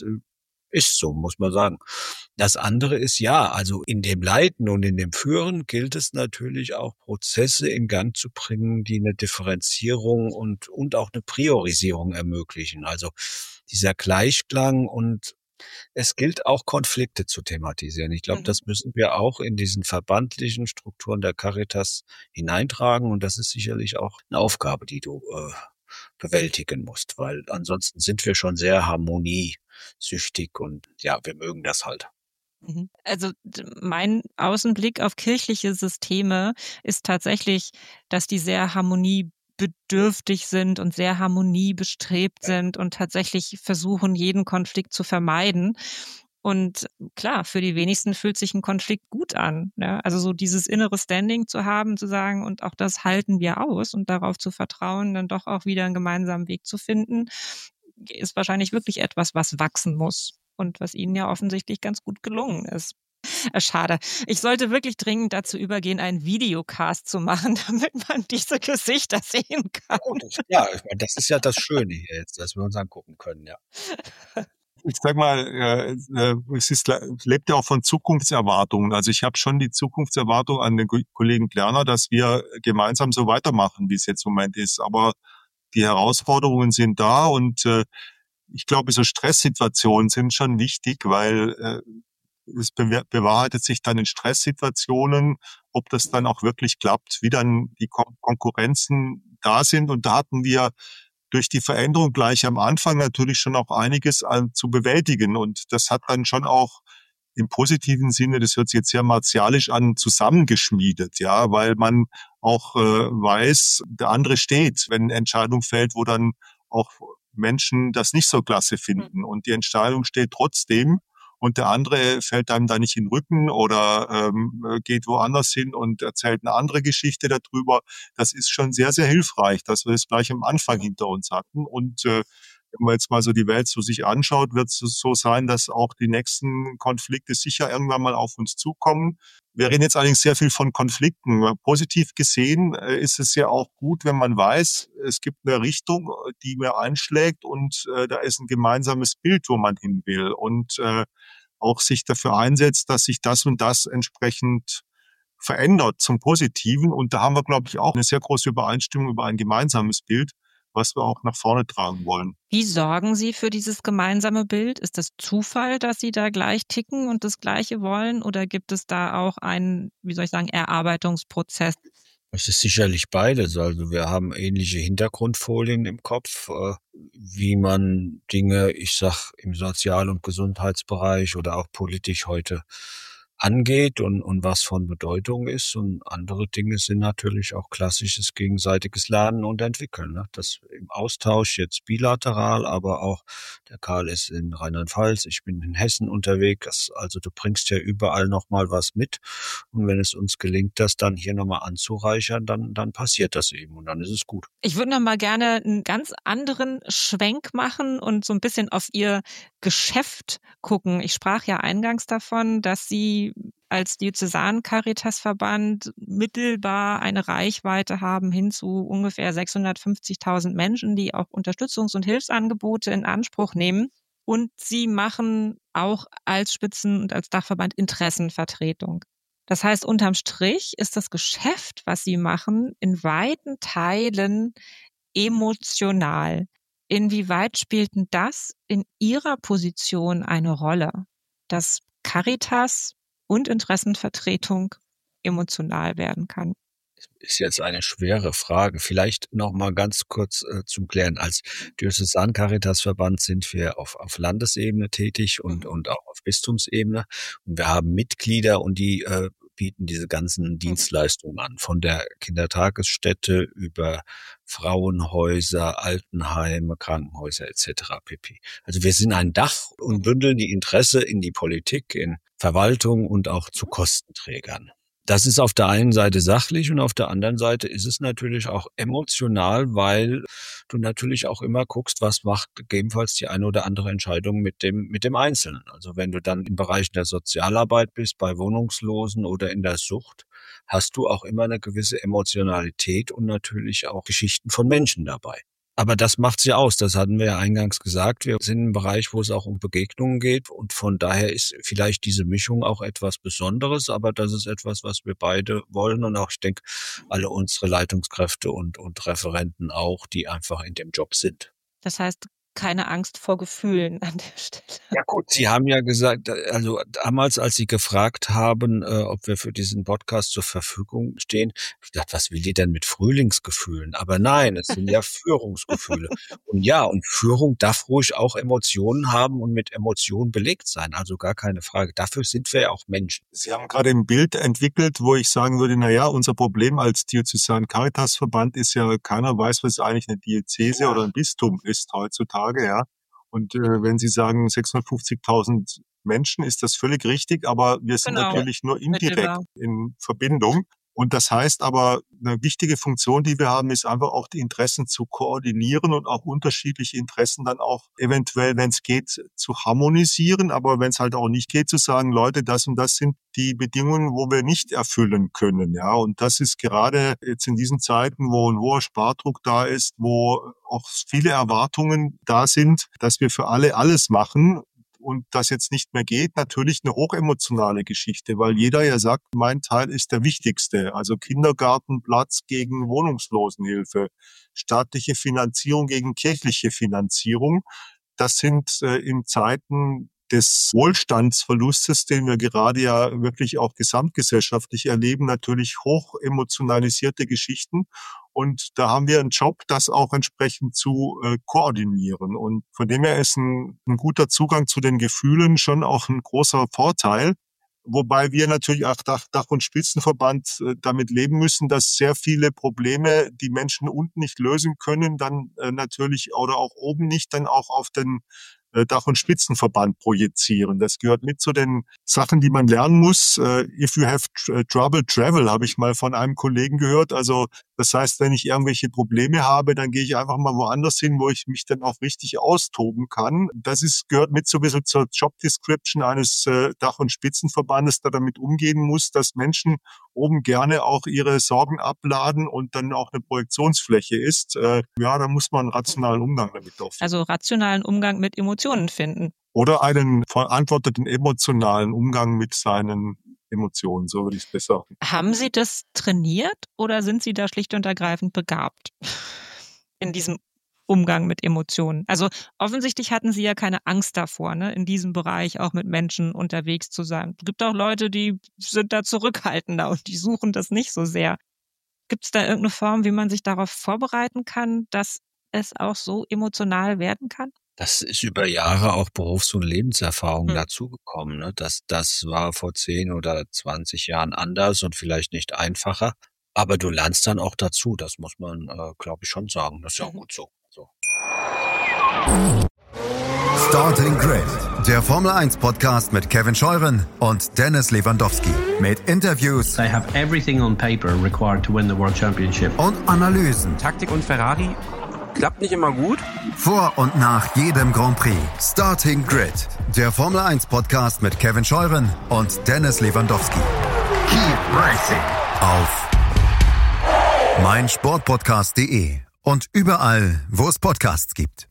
so, muss man sagen. Das andere ist also in dem Leiten und in dem Führen gilt es natürlich auch, Prozesse in Gang zu bringen, die eine Differenzierung und auch eine Priorisierung ermöglichen. Also dieser Gleichklang und es gilt auch Konflikte zu thematisieren. Ich glaube, das müssen wir auch in diesen verbandlichen Strukturen der Caritas hineintragen und das ist sicherlich auch eine Aufgabe, die du bewältigen musst, weil ansonsten sind wir schon sehr harmoniesüchtig und ja, wir mögen das halt. Also mein Außenblick auf kirchliche Systeme ist tatsächlich, dass die sehr harmoniebedürftig sind und sehr harmoniebestrebt sind und tatsächlich versuchen, jeden Konflikt zu vermeiden. Und klar, für die wenigsten fühlt sich ein Konflikt gut an. Ja? Also so dieses innere Standing zu haben, zu sagen, und auch das halten wir aus und darauf zu vertrauen, dann doch auch wieder einen gemeinsamen Weg zu finden, ist wahrscheinlich wirklich etwas, was wachsen muss und was Ihnen ja offensichtlich ganz gut gelungen ist. Schade. Ich sollte wirklich dringend dazu übergehen, einen Videocast zu machen, damit man diese Gesichter sehen kann. Ja, ich meine, das ist ja das Schöne hier jetzt, dass wir uns angucken können, ja. Ich sag mal, es lebt ja auch von Zukunftserwartungen. Also ich habe schon die Zukunftserwartung an den Kollegen Klerner, dass wir gemeinsam so weitermachen, wie es jetzt im Moment ist. Aber die Herausforderungen sind da und ich glaube, so Stresssituationen sind schon wichtig, weil es bewahrheitet sich dann in Stresssituationen, ob das dann auch wirklich klappt, wie dann die Konkurrenzen da sind. Und da hatten wir durch die Veränderung gleich am Anfang natürlich schon auch einiges zu bewältigen. Und das hat dann schon auch im positiven Sinne, das hört sich jetzt sehr martialisch an, zusammengeschmiedet, ja, weil man auch weiß, der andere steht, wenn eine Entscheidung fällt, wo dann auch Menschen das nicht so klasse finden. Und die Entscheidung steht trotzdem und der andere fällt einem da nicht in den Rücken oder geht woanders hin und erzählt eine andere Geschichte darüber. Das ist schon sehr, sehr hilfreich, dass wir das gleich am Anfang hinter uns hatten. Und Wenn man jetzt mal so die Welt so sich anschaut, wird es so sein, dass auch die nächsten Konflikte sicher irgendwann mal auf uns zukommen. Wir reden jetzt allerdings sehr viel von Konflikten. Positiv gesehen ist es ja auch gut, wenn man weiß, es gibt eine Richtung, die mir einschlägt und da ist ein gemeinsames Bild, wo man hin will und auch sich dafür einsetzt, dass sich das und das entsprechend verändert zum Positiven. Und da haben wir, glaube ich, auch eine sehr große Übereinstimmung über ein gemeinsames Bild, was wir auch nach vorne tragen wollen. Wie sorgen Sie für dieses gemeinsame Bild? Ist das Zufall, dass Sie da gleich ticken und das Gleiche wollen? Oder gibt es da auch einen, Erarbeitungsprozess? Es ist sicherlich beides. Also wir haben ähnliche Hintergrundfolien im Kopf, wie man Dinge, im Sozial- und Gesundheitsbereich oder auch politisch heute angeht und was von Bedeutung ist. Und andere Dinge sind natürlich auch klassisches gegenseitiges Lernen und Entwickeln. Ne? Das im Austausch jetzt bilateral, aber auch der Karl ist in Rheinland-Pfalz, ich bin in Hessen unterwegs. Also du bringst ja überall nochmal was mit. Und wenn es uns gelingt, das dann hier nochmal anzureichern, dann passiert das eben und dann ist es gut. Ich würde noch mal gerne einen ganz anderen Schwenk machen und so ein bisschen auf Ihr Geschäft gucken. Ich sprach ja eingangs davon, dass Sie als Diözesan-Caritas-Verband mittelbar eine Reichweite haben hin zu ungefähr 650.000 Menschen, die auch Unterstützungs- und Hilfsangebote in Anspruch nehmen. Und Sie machen auch als Spitzen- und als Dachverband Interessenvertretung. Das heißt, unterm Strich ist das Geschäft, was Sie machen, in weiten Teilen emotional. Inwieweit spielt denn das in Ihrer Position eine Rolle, dass Caritas und Interessenvertretung emotional werden kann? Ist jetzt eine schwere Frage. Vielleicht noch mal ganz kurz zum Klären. Als Diözesan-Caritas-Verband sind wir auf Landesebene tätig und auch auf Bistumsebene. Und wir haben Mitglieder und die bieten diese ganzen Dienstleistungen an. Von der Kindertagesstätte über Frauenhäuser, Altenheime, Krankenhäuser etc. pp. Also wir sind ein Dach und bündeln die Interesse in die Politik, in Verwaltung und auch zu Kostenträgern. Das ist auf der einen Seite sachlich und auf der anderen Seite ist es natürlich auch emotional, weil du natürlich auch immer guckst, was macht gegebenenfalls die eine oder andere Entscheidung mit dem Einzelnen. Also wenn du dann im Bereich der Sozialarbeit bist, bei Wohnungslosen oder in der Sucht, hast du auch immer eine gewisse Emotionalität und natürlich auch Geschichten von Menschen dabei. Aber das macht's ja aus, das hatten wir ja eingangs gesagt. Wir sind im Bereich, wo es auch um Begegnungen geht und von daher ist vielleicht diese Mischung auch etwas Besonderes, aber das ist etwas, was wir beide wollen und auch, ich denke, alle unsere Leitungskräfte und Referenten auch, die einfach in dem Job sind. Das heißt, keine Angst vor Gefühlen an der Stelle. Ja gut, Sie haben ja gesagt, also damals, als Sie gefragt haben, ob wir für diesen Podcast zur Verfügung stehen, habe ich gedacht, was will die denn mit Frühlingsgefühlen? Aber nein, es sind ja Führungsgefühle. Und ja, und Führung darf ruhig auch Emotionen haben und mit Emotionen belegt sein. Also gar keine Frage. Dafür sind wir ja auch Menschen. Sie haben gerade ein Bild entwickelt, wo ich sagen würde, na ja, unser Problem als Diözesan-Caritas-Verband ist ja, keiner weiß, was eigentlich eine Diözese oder ein Bistum ist heutzutage, ja. Und wenn Sie sagen 650.000 Menschen, ist das völlig richtig, aber wir sind natürlich nur indirekt in Verbindung. Und das heißt aber, eine wichtige Funktion, die wir haben, ist einfach auch die Interessen zu koordinieren und auch unterschiedliche Interessen dann auch eventuell, wenn es geht, zu harmonisieren. Aber wenn es halt auch nicht geht, zu sagen, Leute, das und das sind die Bedingungen, wo wir nicht erfüllen können. Ja, und das ist gerade jetzt in diesen Zeiten, wo ein hoher Spardruck da ist, wo auch viele Erwartungen da sind, dass wir für alle alles machen. Und das jetzt nicht mehr geht, natürlich eine hochemotionale Geschichte, weil jeder ja sagt, mein Teil ist der wichtigste. Also Kindergartenplatz gegen Wohnungslosenhilfe, staatliche Finanzierung gegen kirchliche Finanzierung. Das sind in Zeiten des Wohlstandsverlustes, den wir gerade ja wirklich auch gesamtgesellschaftlich erleben, natürlich hoch emotionalisierte Geschichten. Und da haben wir einen Job, das auch entsprechend zu koordinieren. Und von dem her ist ein guter Zugang zu den Gefühlen schon auch ein großer Vorteil. Wobei wir natürlich auch Dach- und Spitzenverband damit leben müssen, dass sehr viele Probleme, die Menschen unten nicht lösen können, dann natürlich oder auch oben nicht, dann auch auf den Dach- und Spitzenverband projizieren. Das gehört mit zu den Sachen, die man lernen muss. If you have trouble, travel, habe ich mal von einem Kollegen gehört. Also das heißt, wenn ich irgendwelche Probleme habe, dann gehe ich einfach mal woanders hin, wo ich mich dann auch richtig austoben kann. Gehört mit sowieso zur Job Description eines Dach- und Spitzenverbandes, der damit umgehen muss, dass Menschen oben gerne auch ihre Sorgen abladen und dann auch eine Projektionsfläche ist. Da muss man einen rationalen Umgang damit auch finden. Also rationalen Umgang mit Emotionen finden. Oder einen verantworteten emotionalen Umgang mit seinen Emotionen, so würde ich es besser. Haben Sie das trainiert oder sind Sie da schlicht und ergreifend begabt in diesem Umgang mit Emotionen? Also offensichtlich hatten Sie ja keine Angst davor, ne, in diesem Bereich auch mit Menschen unterwegs zu sein. Es gibt auch Leute, die sind da zurückhaltender und die suchen das nicht so sehr. Gibt es da irgendeine Form, wie man sich darauf vorbereiten kann, dass es auch so emotional werden kann? Das ist über Jahre auch Berufs- und Lebenserfahrung dazugekommen. Ne? Das war vor 10 oder 20 Jahren anders und vielleicht nicht einfacher. Aber du lernst dann auch dazu. Das muss man, glaube ich, schon sagen. Das ist ja auch gut so. Starting Grid, der Formel 1 Podcast mit Kevin Scheuren und Dennis Lewandowski. Mit Interviews. They have everything on paper required to win the World Championship. Und Analysen. Taktik und Ferrari klappt nicht immer gut. Vor und nach jedem Grand Prix. Starting Grid, der Formel 1 Podcast mit Kevin Scheuren und Dennis Lewandowski. Keep racing. Auf meinsportpodcast.de und überall, wo es Podcasts gibt.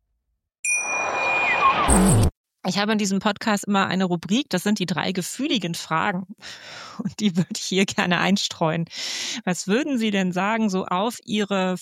Ich habe in diesem Podcast immer eine Rubrik, das sind die 3 gefühligen Fragen. Und die würde ich hier gerne einstreuen. Was würden Sie denn sagen, so auf Ihre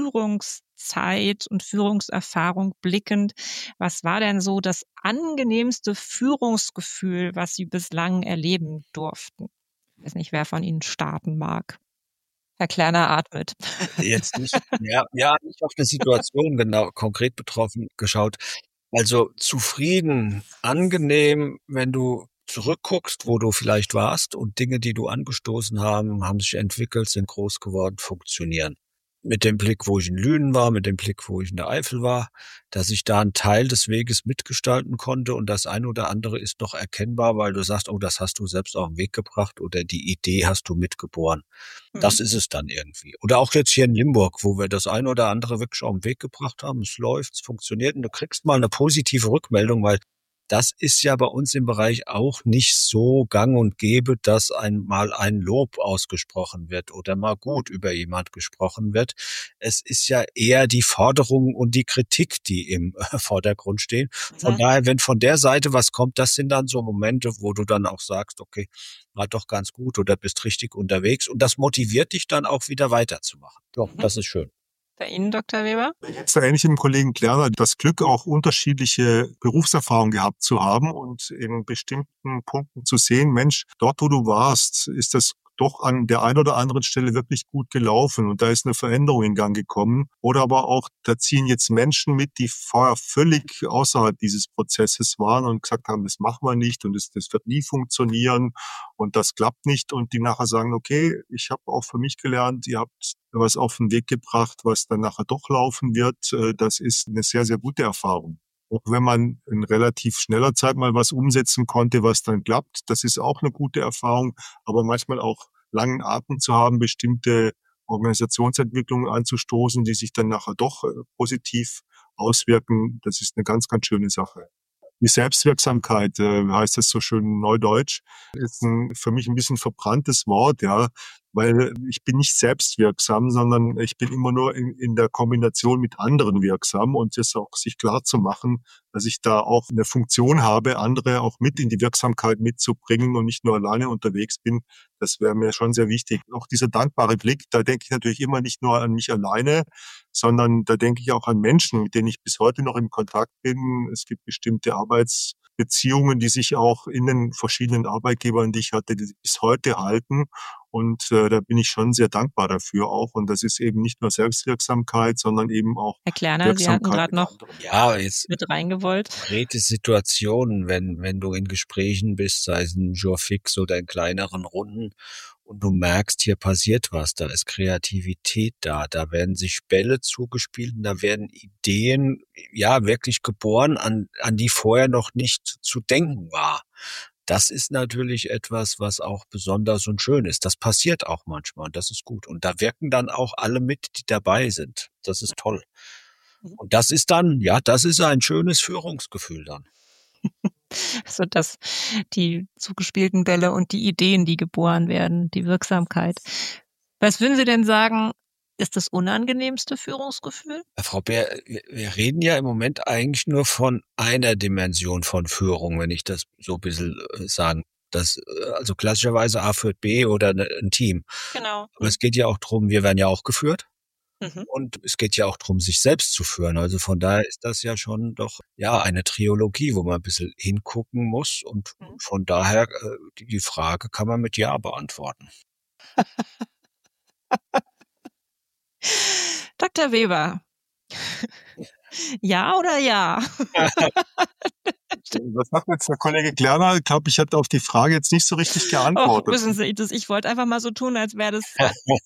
Führungszeit und Führungserfahrung blickend? Was war denn so das angenehmste Führungsgefühl, was Sie bislang erleben durften? Ich weiß nicht, wer von Ihnen starten mag. Herr Klerner atmet. Jetzt nicht, nicht auf eine Situation genau konkret betroffen geschaut. Also zufrieden, angenehm, wenn du zurückguckst, wo du vielleicht warst und Dinge, die du angestoßen haben sich entwickelt, sind groß geworden, funktionieren. Mit dem Blick, wo ich in Lünen war, mit dem Blick, wo ich in der Eifel war, dass ich da einen Teil des Weges mitgestalten konnte und das eine oder andere ist noch erkennbar, weil du sagst, oh, das hast du selbst auf den Weg gebracht oder die Idee hast du mitgeboren. Das ist es dann irgendwie. Oder auch jetzt hier in Limburg, wo wir das eine oder andere wirklich auf den Weg gebracht haben. Es läuft, es funktioniert und du kriegst mal eine positive Rückmeldung, weil das ist ja bei uns im Bereich auch nicht so gang und gäbe, dass mal ein Lob ausgesprochen wird oder mal gut über jemand gesprochen wird. Es ist ja eher die Forderung und die Kritik, die im Vordergrund stehen. Von daher, wenn von der Seite was kommt, das sind dann so Momente, wo du dann auch sagst, okay, war doch ganz gut oder bist richtig unterwegs und das motiviert dich dann auch wieder weiterzumachen. Doch, das ist schön. Bei Ihnen, Dr. Weber? Jetzt ähnlich dem Kollegen Klerner, das Glück, auch unterschiedliche Berufserfahrungen gehabt zu haben und in bestimmten Punkten zu sehen, Mensch, dort, wo du warst, ist das doch an der einen oder anderen Stelle wirklich gut gelaufen und da ist eine Veränderung in Gang gekommen. Oder aber auch, da ziehen jetzt Menschen mit, die vorher völlig außerhalb dieses Prozesses waren und gesagt haben, das machen wir nicht und das wird nie funktionieren und das klappt nicht und die nachher sagen, okay, ich habe auch für mich gelernt, ihr habt was auf den Weg gebracht, was dann nachher doch laufen wird. Das ist eine sehr, sehr gute Erfahrung. Auch wenn man in relativ schneller Zeit mal was umsetzen konnte, was dann klappt, das ist auch eine gute Erfahrung. Aber manchmal auch langen Atem zu haben, bestimmte Organisationsentwicklungen anzustoßen, die sich dann nachher doch positiv auswirken, das ist eine ganz, ganz schöne Sache. Die Selbstwirksamkeit, heißt das so schön neudeutsch, ist für mich ein bisschen verbranntes Wort, ja, weil ich bin nicht selbstwirksam, sondern ich bin immer nur in der Kombination mit anderen wirksam und das auch sich klar zu machen, dass ich da auch eine Funktion habe, andere auch mit in die Wirksamkeit mitzubringen und nicht nur alleine unterwegs bin. Das wäre mir schon sehr wichtig. Auch dieser dankbare Blick, da denke ich natürlich immer nicht nur an mich alleine, sondern da denke ich auch an Menschen, mit denen ich bis heute noch in Kontakt bin. Es gibt bestimmte Arbeitsbeziehungen, die sich auch in den verschiedenen Arbeitgebern, die ich hatte, die bis heute halten. Und da bin ich schon sehr dankbar dafür auch. Und das ist eben nicht nur Selbstwirksamkeit, sondern eben auch Herr Klerner, Sie hatten gerade noch jetzt mit reingewollt. konkrete Situationen, wenn du in Gesprächen bist, sei es in Jour fix oder in kleineren Runden, und du merkst, hier passiert was, da ist Kreativität da werden sich Bälle zugespielt und da werden Ideen wirklich geboren, an die vorher noch nicht zu denken war. Das ist natürlich etwas, was auch besonders und schön ist. Das passiert auch manchmal und das ist gut. Und da wirken dann auch alle mit, die dabei sind. Das ist toll. Und das ist dann, das ist ein schönes Führungsgefühl dann. So dass die zugespielten Bälle und die Ideen, die geboren werden, die Wirksamkeit. Was würden Sie denn sagen, ist das unangenehmste Führungsgefühl? Frau Bär, wir reden ja im Moment eigentlich nur von einer Dimension von Führung, wenn ich das so ein bisschen sagen. Das, also klassischerweise A führt B oder ein Team. Genau. Aber es geht ja auch drum, wir werden ja auch geführt. Mhm. Und es geht ja auch drum, sich selbst zu führen. Also von daher ist das ja schon doch eine Triologie, wo man ein bisschen hingucken muss. Und von daher, die Frage kann man mit Ja beantworten. Dr. Weber. Ja oder ja? Was sagt jetzt der Kollege Klerner? Ich glaube, ich hatte auf die Frage jetzt nicht so richtig geantwortet. Wissen Sie, ich wollte einfach mal so tun, als wäre das...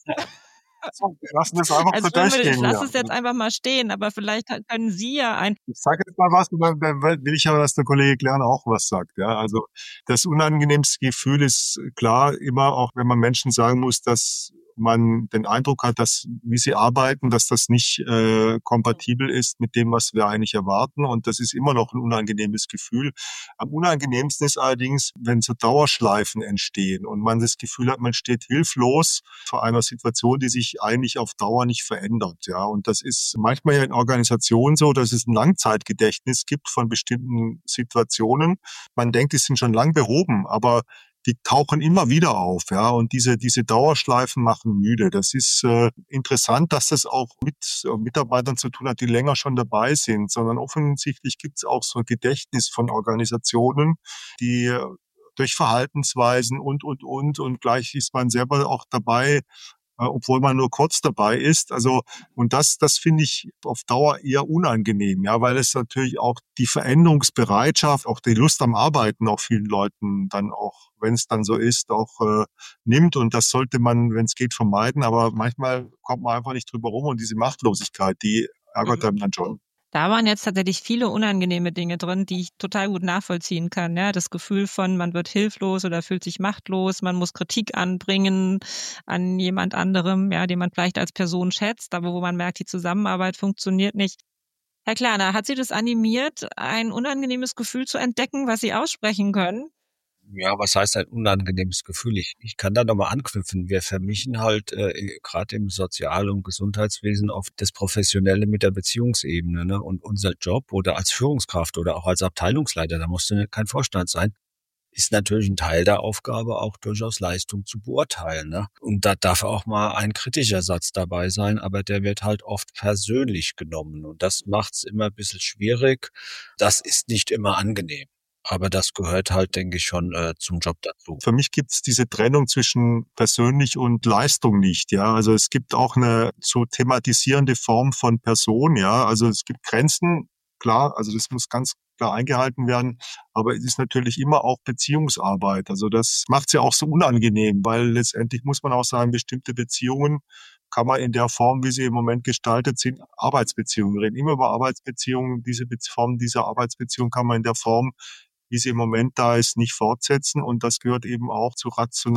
Lassen wir es einfach so durchgehen. Ich lasse es jetzt einfach mal stehen, aber vielleicht können Sie ja Ich sage jetzt mal was, und dann will ich aber, dass der Kollege Klerner auch was sagt. Ja, also das unangenehmste Gefühl ist klar immer auch, wenn man Menschen sagen muss, dass man den Eindruck hat, dass wie sie arbeiten, dass das nicht kompatibel ist mit dem, was wir eigentlich erwarten. Und das ist immer noch ein unangenehmes Gefühl. Am unangenehmsten ist allerdings, wenn so Dauerschleifen entstehen und man das Gefühl hat, man steht hilflos vor einer Situation, die sich eigentlich auf Dauer nicht verändert. Ja, und das ist manchmal ja in Organisationen so, dass es ein Langzeitgedächtnis gibt von bestimmten Situationen. Man denkt, die sind schon lang behoben, aber die tauchen immer wieder auf, ja, und diese Dauerschleifen machen müde. Das ist interessant, dass das auch mit Mitarbeitern zu tun hat, die länger schon dabei sind, sondern offensichtlich gibt es auch so ein Gedächtnis von Organisationen, die durch Verhaltensweisen und gleich ist man selber auch dabei, obwohl man nur kurz dabei ist. Also, und das finde ich auf Dauer eher unangenehm, ja, weil es natürlich auch die Veränderungsbereitschaft, auch die Lust am Arbeiten auch vielen Leuten dann auch, wenn es dann so ist, auch nimmt. Und das sollte man, wenn es geht, vermeiden. Aber manchmal kommt man einfach nicht drüber rum und diese Machtlosigkeit, die ärgert einem dann schon. Da waren jetzt tatsächlich viele unangenehme Dinge drin, die ich total gut nachvollziehen kann. Ja, das Gefühl von, man wird hilflos oder fühlt sich machtlos, man muss Kritik anbringen an jemand anderem, ja, den man vielleicht als Person schätzt, aber wo man merkt, die Zusammenarbeit funktioniert nicht. Herr Klerner, hat Sie das animiert, ein unangenehmes Gefühl zu entdecken, was Sie aussprechen können? Ja, was heißt ein unangenehmes Gefühl? Ich kann da nochmal anknüpfen. Wir vermischen halt gerade im Sozial- und Gesundheitswesen oft das Professionelle mit der Beziehungsebene. Ne? Und unser Job oder als Führungskraft oder auch als Abteilungsleiter, da musst du kein Vorstand sein, ist natürlich ein Teil der Aufgabe, auch durchaus Leistung zu beurteilen. Ne? Und da darf auch mal ein kritischer Satz dabei sein, aber der wird halt oft persönlich genommen. Und das macht's immer ein bisschen schwierig. Das ist nicht immer angenehm. Aber das gehört halt, denke ich, schon zum Job dazu. Für mich gibt es diese Trennung zwischen persönlich und Leistung nicht. Ja, also es gibt auch eine so thematisierende Form von Person. Ja, also es gibt Grenzen, klar. Also das muss ganz klar eingehalten werden. Aber es ist natürlich immer auch Beziehungsarbeit. Also das macht es ja auch so unangenehm, weil letztendlich muss man auch sagen, bestimmte Beziehungen kann man in der Form, wie sie im Moment gestaltet sind, Arbeitsbeziehungen. Wir reden immer über Arbeitsbeziehungen. Diese Form dieser Arbeitsbeziehung kann man in der Form, wie sie im Moment da ist, nicht fortsetzen. Und das gehört eben auch zu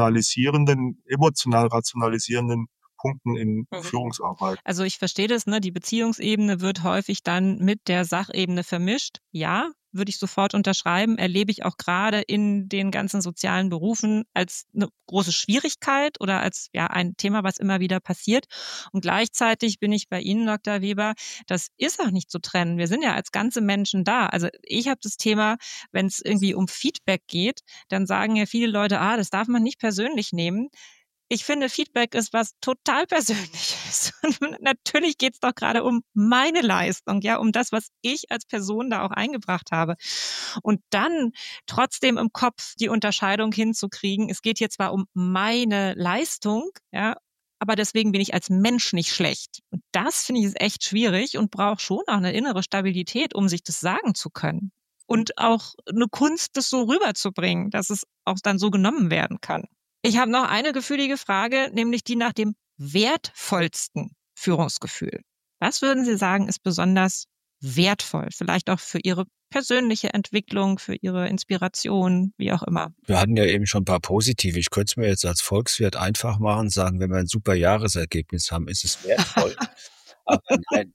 emotional rationalisierenden Punkten in Führungsarbeit. Also ich verstehe das, ne? Die Beziehungsebene wird häufig dann mit der Sachebene vermischt. Ja, würde ich sofort unterschreiben, erlebe ich auch gerade in den ganzen sozialen Berufen als eine große Schwierigkeit oder als ein Thema, was immer wieder passiert. Und gleichzeitig bin ich bei Ihnen, Dr. Weber, das ist auch nicht zu trennen. Wir sind ja als ganze Menschen da. Also ich habe das Thema, wenn es irgendwie um Feedback geht, dann sagen ja viele Leute, das darf man nicht persönlich nehmen. Ich finde, Feedback ist was total Persönliches. Und natürlich geht es doch gerade um meine Leistung, ja, um das, was ich als Person da auch eingebracht habe. Und dann trotzdem im Kopf die Unterscheidung hinzukriegen, es geht hier zwar um meine Leistung, ja, aber deswegen bin ich als Mensch nicht schlecht. Und das finde ich ist echt schwierig und braucht schon auch eine innere Stabilität, um sich das sagen zu können. Und auch eine Kunst, das so rüberzubringen, dass es auch dann so genommen werden kann. Ich habe noch eine gefühlige Frage, nämlich die nach dem wertvollsten Führungsgefühl. Was würden Sie sagen, ist besonders wertvoll? Vielleicht auch für Ihre persönliche Entwicklung, für Ihre Inspiration, wie auch immer. Wir hatten ja eben schon ein paar positive. Ich könnte es mir jetzt als Volkswirt einfach machen, sagen, wenn wir ein super Jahresergebnis haben, ist es wertvoll. Aber nein.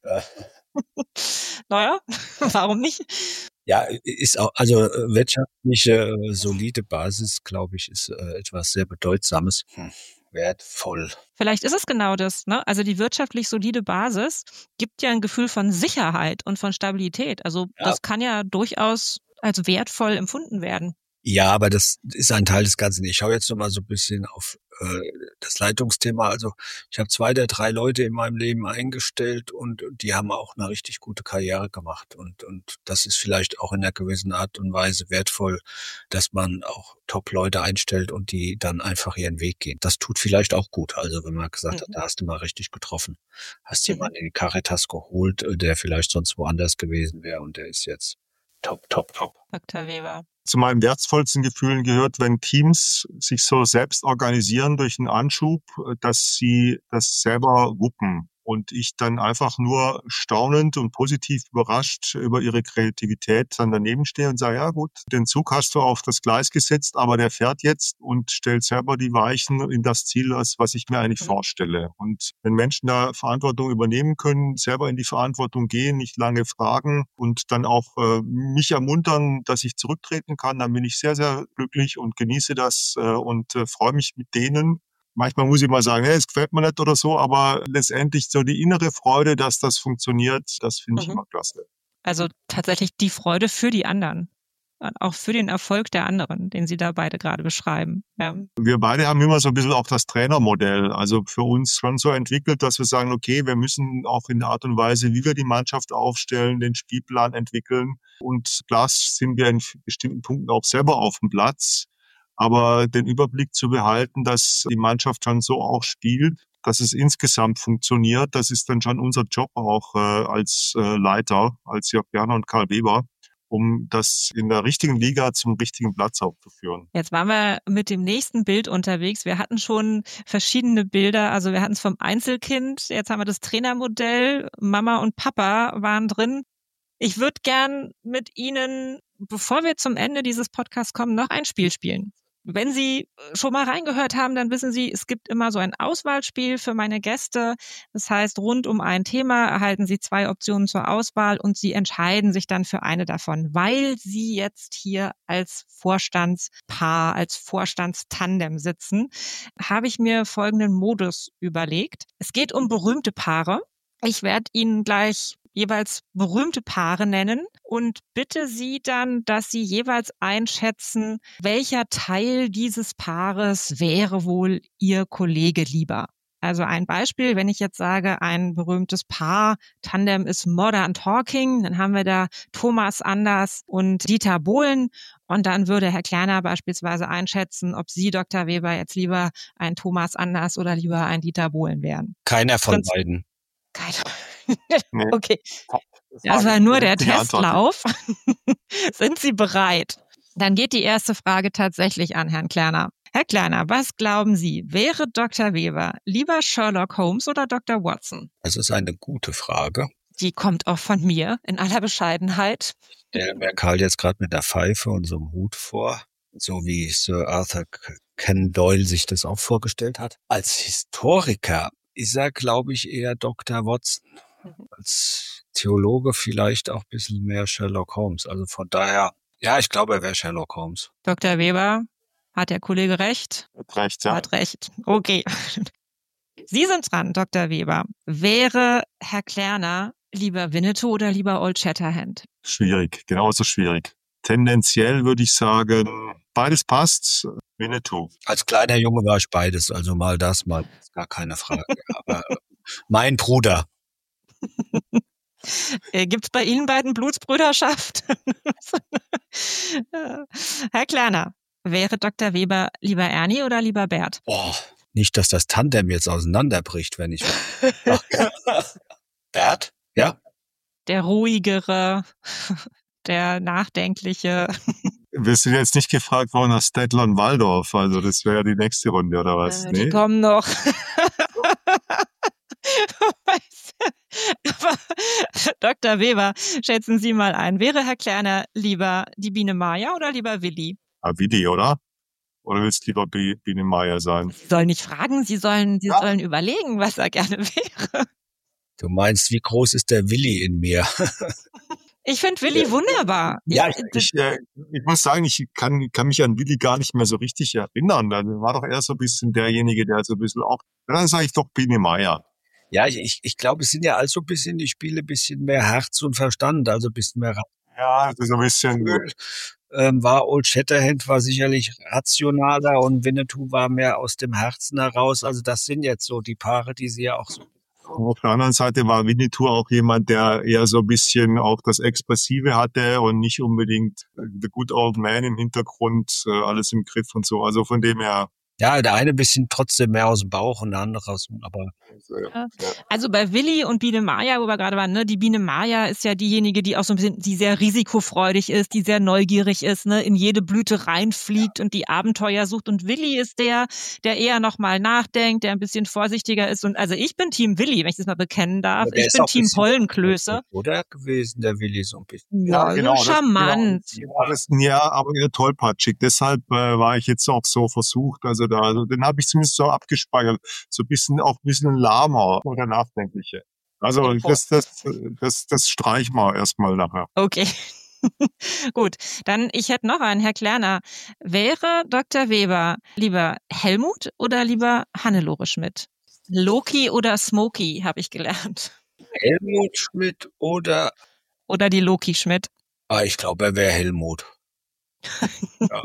Naja, warum nicht? Ja, ist auch, also wirtschaftliche solide Basis, glaube ich, ist etwas sehr Bedeutsames. Wertvoll. Vielleicht ist es genau das, ne? Also die wirtschaftlich solide Basis gibt ja ein Gefühl von Sicherheit und von Stabilität. Also das kann ja durchaus als wertvoll empfunden werden. Ja, aber das ist ein Teil des Ganzen. Ich schaue jetzt noch mal so ein bisschen auf das Leitungsthema. Also ich habe 2 der 3 Leute in meinem Leben eingestellt und die haben auch eine richtig gute Karriere gemacht. Und das ist vielleicht auch in einer gewissen Art und Weise wertvoll, dass man auch Top-Leute einstellt und die dann einfach ihren Weg gehen. Das tut vielleicht auch gut. Also wenn man gesagt hat, da hast du mal richtig getroffen. Hast jemanden in die Caritas geholt, der vielleicht sonst woanders gewesen wäre und der ist jetzt top. Dr. Weber. Zu meinen wertvollsten Gefühlen gehört, wenn Teams sich so selbst organisieren durch einen Anschub, dass sie das selber wuppen. Und ich dann einfach nur staunend und positiv überrascht über ihre Kreativität dann daneben stehe und sage, ja gut, den Zug hast du auf das Gleis gesetzt, aber der fährt jetzt und stellt selber die Weichen in das Ziel, was ich mir eigentlich vorstelle. Und wenn Menschen da Verantwortung übernehmen können, selber in die Verantwortung gehen, nicht lange fragen und dann auch mich ermuntern, dass ich zurücktreten kann, dann bin ich sehr, sehr glücklich und genieße das und freue mich mit denen. Manchmal muss ich mal sagen, es gefällt mir nicht oder so, aber letztendlich so die innere Freude, dass das funktioniert, das finde ich immer klasse. Also tatsächlich die Freude für die anderen, auch für den Erfolg der anderen, den Sie da beide gerade beschreiben. Ja. Wir beide haben immer so ein bisschen auch das Trainermodell, also für uns schon so entwickelt, dass wir sagen, okay, wir müssen auch in der Art und Weise, wie wir die Mannschaft aufstellen, den Spielplan entwickeln. Und klar sind wir in bestimmten Punkten auch selber auf dem Platz. Aber den Überblick zu behalten, dass die Mannschaft schon so auch spielt, dass es insgesamt funktioniert, das ist dann schon unser Job auch als Leiter, als Jörg Berner und Karl Weber, um das in der richtigen Liga zum richtigen Platz auch zu führen. Jetzt waren wir mit dem nächsten Bild unterwegs. Wir hatten schon verschiedene Bilder. Also wir hatten es vom Einzelkind, jetzt haben wir das Trainermodell, Mama und Papa waren drin. Ich würde gern mit Ihnen, bevor wir zum Ende dieses Podcasts kommen, noch ein Spiel spielen. Wenn Sie schon mal reingehört haben, dann wissen Sie, es gibt immer so ein Auswahlspiel für meine Gäste. Das heißt, rund um ein Thema erhalten Sie 2 Optionen zur Auswahl und Sie entscheiden sich dann für eine davon. Weil Sie jetzt hier als Vorstandspaar, als Vorstandstandem sitzen, habe ich mir folgenden Modus überlegt. Es geht um berühmte Paare. Ich werde Ihnen gleich jeweils berühmte Paare nennen und bitte Sie dann, dass Sie jeweils einschätzen, welcher Teil dieses Paares wäre wohl Ihr Kollege lieber. Also ein Beispiel, wenn ich jetzt sage, ein berühmtes Paar, Tandem ist Modern Talking, dann haben wir da Thomas Anders und Dieter Bohlen und dann würde Herr Klerner beispielsweise einschätzen, ob Sie, Dr. Weber, jetzt lieber ein Thomas Anders oder lieber ein Dieter Bohlen wären. Keiner von beiden. Keiner. Okay, das war nur der Testlauf. Sind Sie bereit? Dann geht die erste Frage tatsächlich an Herrn Klerner. Herr Klerner, was glauben Sie, wäre Dr. Weber lieber Sherlock Holmes oder Dr. Watson? Das ist eine gute Frage. Die kommt auch von mir, in aller Bescheidenheit. Ich stelle mir Karl jetzt gerade mit der Pfeife und so einem Hut vor, so wie Sir Arthur Conan Doyle sich das auch vorgestellt hat. Als Historiker ist er, glaube ich, eher Dr. Watson. Als Theologe vielleicht auch ein bisschen mehr Sherlock Holmes. Also von daher, ja, ich glaube, er wäre Sherlock Holmes. Dr. Weber, hat der Kollege recht? Hat recht, ja. Hat recht. Okay. Sie sind dran, Dr. Weber. Wäre Herr Klerner lieber Winnetou oder lieber Old Shatterhand? Schwierig, genauso schwierig. Tendenziell würde ich sagen, beides passt, Winnetou. Als kleiner Junge war ich beides, also mal das, mal das, gar keine Frage. Aber mein Bruder. Gibt's bei Ihnen beiden Blutsbrüderschaft? Herr Klerner, wäre Dr. Weber lieber Ernie oder lieber Bert? Boah, nicht, dass das Tandem jetzt auseinanderbricht, wenn ich... Bert? Ja? Der ruhigere, der nachdenkliche. Wir sind jetzt nicht gefragt worden nach Stettler und Waldorf, also das wäre ja die nächste Runde, oder was? Die kommen noch. Aber Dr. Weber, schätzen Sie mal ein, wäre Herr Klerner lieber die Biene Maya oder lieber Willi? Willi, oder? Oder willst du lieber Biene Maya sein? Sie sollen nicht fragen, Sie sollen überlegen, was er gerne wäre. Du meinst, wie groß ist der Willi in mir? Ich finde Willi wunderbar. Ja, ich muss sagen, ich kann mich an Willi gar nicht mehr so richtig erinnern. Er war doch eher so ein bisschen derjenige, der so ein bisschen auch, dann sage ich doch Biene Maya. Ja, ich glaube, es sind ja also ein bisschen die Spiele, ein bisschen mehr Herz und Verstand, also ein bisschen mehr. Ja, das ist ein bisschen. War Old Shatterhand war sicherlich rationaler und Winnetou war mehr aus dem Herzen heraus. Also das sind jetzt so die Paare, die sie ja auch so. Auf der anderen Seite war Winnetou auch jemand, der eher so ein bisschen auch das Expressive hatte und nicht unbedingt the good old man im Hintergrund, alles im Griff und so. Also von dem her. Ja, der eine bisschen trotzdem mehr aus dem Bauch und der andere aus dem, aber. Also bei Willi und Biene Maya, wo wir gerade waren, ne, die Biene Maya ist ja diejenige, die auch so ein bisschen, die sehr risikofreudig ist, die sehr neugierig ist, ne, in jede Blüte reinfliegt und die Abenteuer sucht. Und Willi ist der eher nochmal nachdenkt, der ein bisschen vorsichtiger ist. Und also ich bin Team Willi, wenn ich das mal bekennen darf. Ich bin Team Pollenklöße. Oder gewesen, der Willi so ein bisschen. Ja, genau, so charmant. Aber eher tollpatschig. Deshalb war ich jetzt auch so versucht, also den habe ich zumindest so abgespeichert, so ein bisschen lahmer oder nachdenkliche. Also das streichen wir erstmal nachher. Okay. Gut, dann ich hätte noch einen, Herr Klerner. Wäre Dr. Weber lieber Helmut oder lieber Hannelore Schmidt? Loki oder Smokey, habe ich gelernt. Helmut Schmidt oder die Loki Schmidt? Ich glaube, er wäre Helmut. Ja.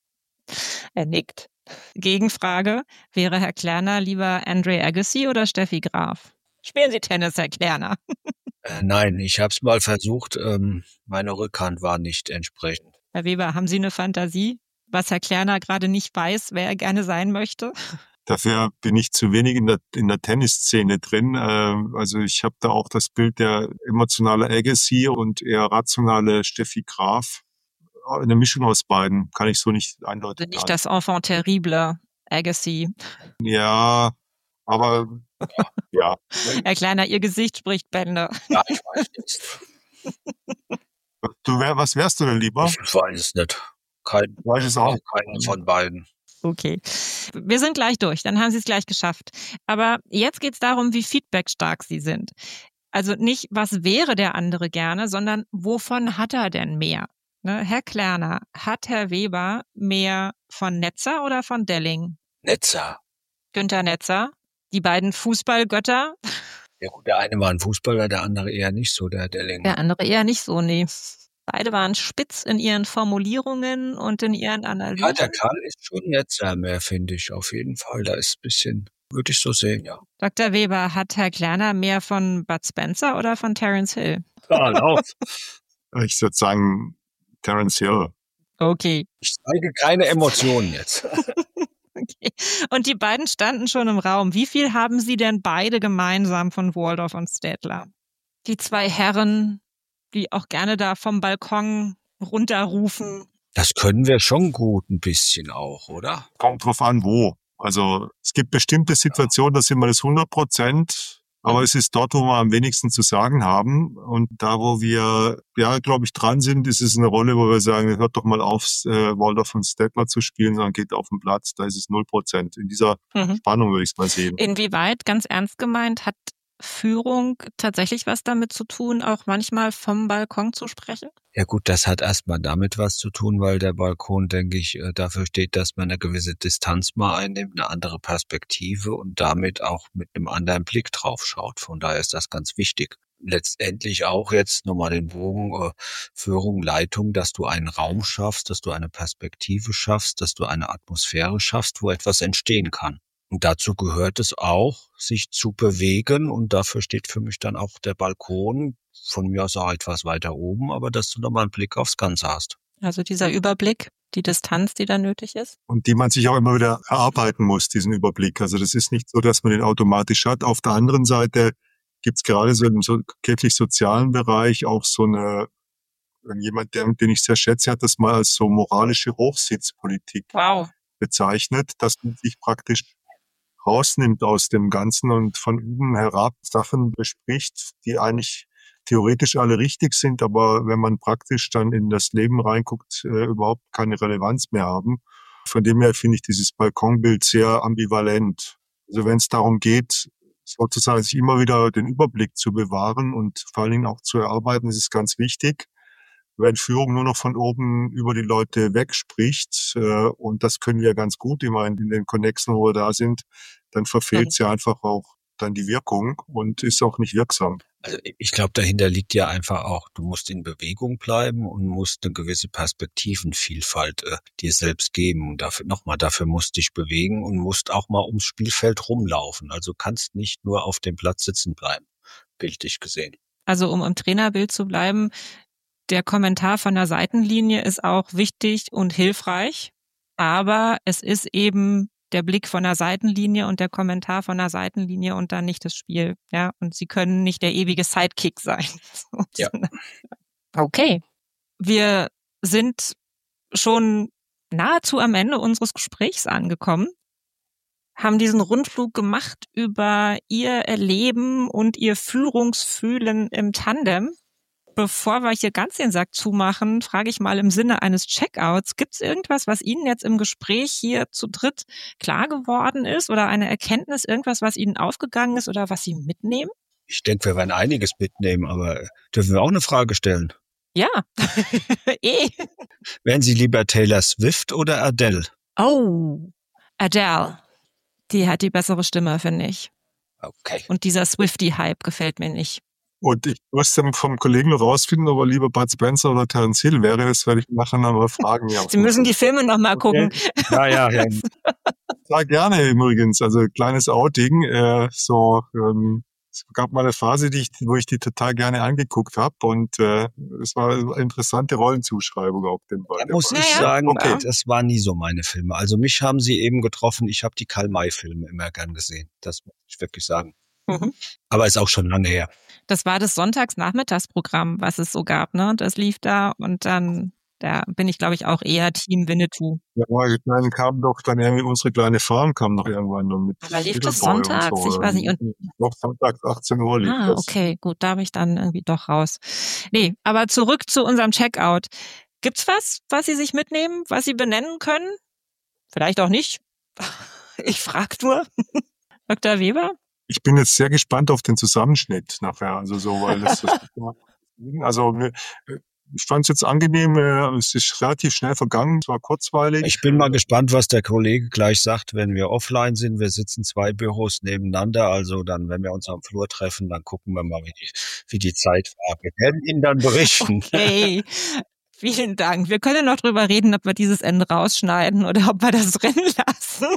Er nickt. Gegenfrage, wäre Herr Klerner lieber Andre Agassi oder Steffi Graf? Spielen Sie Tennis, Herr Klerner? Nein, ich habe es mal versucht. Meine Rückhand war nicht entsprechend. Herr Weber, haben Sie eine Fantasie, was Herr Klerner gerade nicht weiß, wer er gerne sein möchte? Dafür bin ich zu wenig in der Tennisszene drin. Also ich habe da auch das Bild der emotionale Agassi und eher rationale Steffi Graf. Eine Mischung aus beiden, kann ich so nicht eindeutig sagen. Nicht das Enfant terrible Agassi. Ja, aber ja. Herr Klerner, Ihr Gesicht spricht Bände. Ja, ich weiß nicht. Was wärst du denn lieber? Ich weiß es nicht. Keinen von beiden. Okay. Wir sind gleich durch, dann haben Sie es gleich geschafft. Aber jetzt geht es darum, wie feedbackstark Sie sind. Also nicht, was wäre der andere gerne, sondern wovon hat er denn mehr? Ne, Herr Klerner, hat Herr Weber mehr von Netzer oder von Delling? Netzer. Günther Netzer, die beiden Fußballgötter. Ja gut, der eine war ein Fußballer, der andere eher nicht so, der Delling. Der andere eher nicht so, nee. Beide waren spitz in ihren Formulierungen und in ihren Analysen. Ja, der Karl ist schon Netzer mehr, finde ich, auf jeden Fall. Da ist ein bisschen, würde ich so sehen, ja. Dr. Weber, hat Herr Klerner mehr von Bud Spencer oder von Terence Hill? Ich würde sagen, Terence Hill. Okay. Ich zeige keine Emotionen jetzt. Okay. Und die beiden standen schon im Raum. Wie viel haben Sie denn beide gemeinsam von Waldorf und Städtler? Die zwei Herren, die auch gerne da vom Balkon runterrufen. Das können wir schon gut ein bisschen auch, oder? Kommt drauf an, wo. Also es gibt bestimmte Situationen, da sind wir das 100%. Aber es ist dort, wo wir am wenigsten zu sagen haben. Und da, wo wir, ja, glaube ich, dran sind, ist es eine Rolle, wo wir sagen, hört doch mal auf, Waldorf und Städtler zu spielen, sondern geht auf den Platz. Da ist es 0%. In dieser Spannung würde ich es mal sehen. Inwieweit, ganz ernst gemeint, hat Führung tatsächlich was damit zu tun, auch manchmal vom Balkon zu sprechen? Ja gut, das hat erstmal damit was zu tun, weil der Balkon, denke ich, dafür steht, dass man eine gewisse Distanz mal einnimmt, eine andere Perspektive und damit auch mit einem anderen Blick drauf schaut. Von daher ist das ganz wichtig. letztendlich auch jetzt nochmal den Bogen Führung, Leitung, dass du einen Raum schaffst, dass du eine Perspektive schaffst, dass du eine Atmosphäre schaffst, wo etwas entstehen kann. Und dazu gehört es auch, sich zu bewegen. Und dafür steht für mich dann auch der Balkon, von mir aus auch etwas weiter oben, aber dass du nochmal einen Blick aufs Ganze hast. Also dieser Überblick, die Distanz, die da nötig ist. Und die man sich auch immer wieder erarbeiten muss, diesen Überblick. Also das ist nicht so, dass man den automatisch hat. Auf der anderen Seite gibt's gerade so im kirchlich-sozialen Bereich auch so jemand, den ich sehr schätze, hat das mal als so moralische Hochsitzpolitik bezeichnet, dass man sich praktisch rausnimmt aus dem Ganzen und von oben herab Sachen bespricht, die eigentlich theoretisch alle richtig sind, aber wenn man praktisch dann in das Leben reinguckt, überhaupt keine Relevanz mehr haben. Von dem her finde ich dieses Balkonbild sehr ambivalent. Also wenn es darum geht, sozusagen sich immer wieder den Überblick zu bewahren und vor allen Dingen auch zu erarbeiten, ist es ganz wichtig. Wenn Führung nur noch von oben über die Leute wegspricht, und das können wir ganz gut, ich meine, in den Connexen, wo wir da sind, dann verfehlt sie einfach auch dann die Wirkung und ist auch nicht wirksam. Also ich glaube, dahinter liegt ja einfach auch, du musst in Bewegung bleiben und musst eine gewisse Perspektivenvielfalt dir selbst geben. Und dafür musst dich bewegen und musst auch mal ums Spielfeld rumlaufen. Also kannst nicht nur auf dem Platz sitzen bleiben, bildlich gesehen. Also um im Trainerbild zu bleiben, der Kommentar von der Seitenlinie ist auch wichtig und hilfreich, aber es ist eben der Blick von der Seitenlinie und der Kommentar von der Seitenlinie und dann nicht das Spiel. Ja, und sie können nicht der ewige Sidekick sein. Ja. Okay. Wir sind schon nahezu am Ende unseres Gesprächs angekommen, haben diesen Rundflug gemacht über Ihr Erleben und Ihr Führungsfühlen im Tandem. Bevor wir hier ganz den Sack zumachen, frage ich mal im Sinne eines Checkouts, gibt es irgendwas, was Ihnen jetzt im Gespräch hier zu dritt klar geworden ist oder eine Erkenntnis, irgendwas, was Ihnen aufgegangen ist oder was Sie mitnehmen? Ich denke, wir werden einiges mitnehmen, aber dürfen wir auch eine Frage stellen? Ja, Wären Sie lieber Taylor Swift oder Adele? Oh, Adele. Die hat die bessere Stimme, finde ich. Okay. Und dieser Swiftie-Hype gefällt mir nicht. Und ich muss dann vom Kollegen noch rausfinden, ob er lieber Bud Spencer oder Terence Hill wäre. Das werde ich nachher noch mal fragen. Ja. Sie müssen die Filme noch mal gucken. Ja. Ja, gerne übrigens. Also kleines Outing. Es gab mal eine Phase, wo ich die total gerne angeguckt habe. Und es war eine interessante Rollenzuschreibung auf dem Ball. Da muss ich sagen, das waren nie so meine Filme. Also mich haben sie eben getroffen. Ich habe die Karl-May-Filme immer gern gesehen. Das muss ich wirklich sagen. Mhm. Aber ist auch schon lange her. Das war das Sonntagsnachmittagsprogramm, was es so gab, ne? Das lief da und dann, da bin ich, glaube ich, auch eher Team Winnetou. Ja, dann kam doch dann irgendwie unsere kleine Farm kam noch irgendwann noch mit. Aber lief das sonntags? So. Ich weiß nicht. Doch, sonntags 18 Uhr lief das. Okay, gut, da bin ich dann irgendwie doch raus. Nee, aber zurück zu unserem Checkout. Gibt's was Sie sich mitnehmen, was Sie benennen können? Vielleicht auch nicht. Ich frag nur. Dr. Weber? Ich bin jetzt sehr gespannt auf den Zusammenschnitt nachher, weil ich fand es jetzt angenehm, es ist relativ schnell vergangen, es war kurzweilig. Ich bin mal gespannt, was der Kollege gleich sagt, wenn wir offline sind. Wir sitzen 2 Büros nebeneinander, also dann, wenn wir uns am Flur treffen, dann gucken wir mal, wie die Zeit war. Wir werden Ihnen dann berichten. Okay. Vielen Dank. Wir können noch drüber reden, ob wir dieses Ende rausschneiden oder ob wir das drin lassen.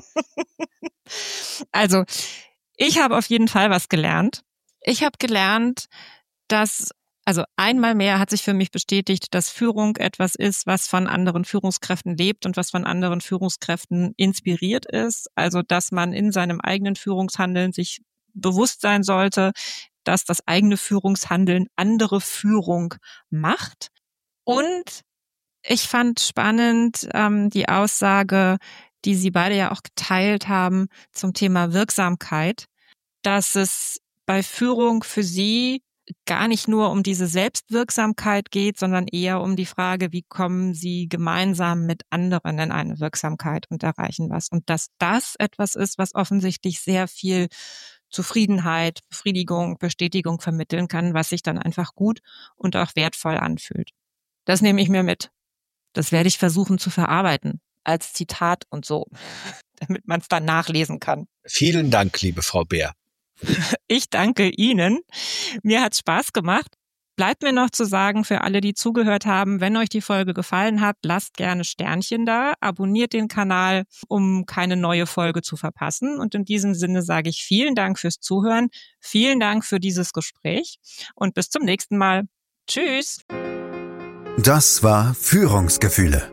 Also, ich habe auf jeden Fall was gelernt. Ich habe gelernt, dass, also einmal mehr hat sich für mich bestätigt, dass Führung etwas ist, was von anderen Führungskräften lebt und was von anderen Führungskräften inspiriert ist. Also, dass man in seinem eigenen Führungshandeln sich bewusst sein sollte, dass das eigene Führungshandeln andere Führung macht. Und ich fand spannend die Aussage, die Sie beide ja auch geteilt haben zum Thema Wirksamkeit, dass es bei Führung für Sie gar nicht nur um diese Selbstwirksamkeit geht, sondern eher um die Frage, wie kommen Sie gemeinsam mit anderen in eine Wirksamkeit und erreichen was. Und dass das etwas ist, was offensichtlich sehr viel Zufriedenheit, Befriedigung, Bestätigung vermitteln kann, was sich dann einfach gut und auch wertvoll anfühlt. Das nehme ich mir mit. Das werde ich versuchen zu verarbeiten als Zitat und so, damit man es dann nachlesen kann. Vielen Dank, liebe Frau Beer. Ich danke Ihnen. Mir hat's Spaß gemacht. Bleibt mir noch zu sagen, für alle, die zugehört haben, wenn euch die Folge gefallen hat, lasst gerne Sternchen da, abonniert den Kanal, um keine neue Folge zu verpassen. Und in diesem Sinne sage ich vielen Dank fürs Zuhören, vielen Dank für dieses Gespräch und bis zum nächsten Mal. Tschüss! Das war Führungsgefühle.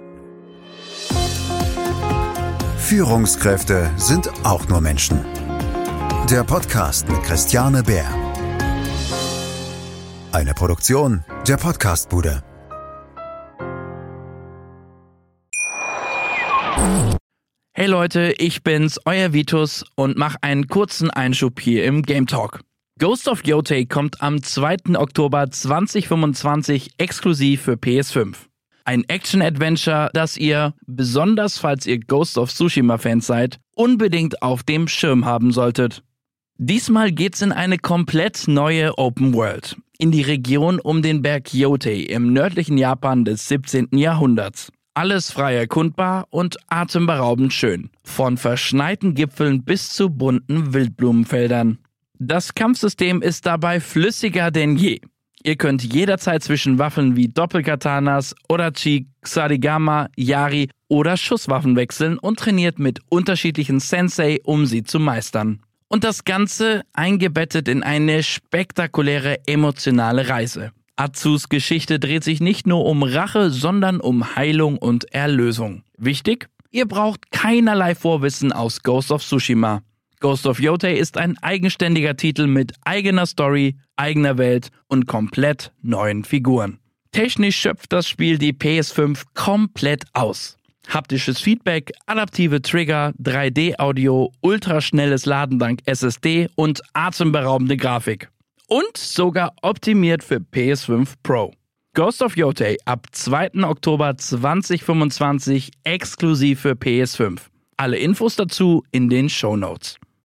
Führungskräfte sind auch nur Menschen. Der Podcast mit Christiane Bär. Eine Produktion der Podcastbude. Hey Leute, ich bin's, euer Vitus und mach einen kurzen Einschub hier im Game Talk. Ghost of Yotei kommt am 2. Oktober 2025 exklusiv für PS5. Ein Action-Adventure, das ihr, besonders falls ihr Ghost of Tsushima-Fans seid, unbedingt auf dem Schirm haben solltet. Diesmal geht's in eine komplett neue Open World, in die Region um den Berg Yotei im nördlichen Japan des 17. Jahrhunderts. Alles frei erkundbar und atemberaubend schön, von verschneiten Gipfeln bis zu bunten Wildblumenfeldern. Das Kampfsystem ist dabei flüssiger denn je. Ihr könnt jederzeit zwischen Waffen wie Doppelkatanas, Odachi, Ksarigama, Yari oder Schusswaffen wechseln und trainiert mit unterschiedlichen Sensei, um sie zu meistern. Und das Ganze eingebettet in eine spektakuläre emotionale Reise. Atsus Geschichte dreht sich nicht nur um Rache, sondern um Heilung und Erlösung. Wichtig? Ihr braucht keinerlei Vorwissen aus Ghost of Tsushima. Ghost of Yotei ist ein eigenständiger Titel mit eigener Story, eigener Welt und komplett neuen Figuren. Technisch schöpft das Spiel die PS5 komplett aus. Haptisches Feedback, adaptive Trigger, 3D-Audio, ultraschnelles Laden dank SSD und atemberaubende Grafik. Und sogar optimiert für PS5 Pro. Ghost of Yotei ab 2. Oktober 2025 exklusiv für PS5. Alle Infos dazu in den Shownotes.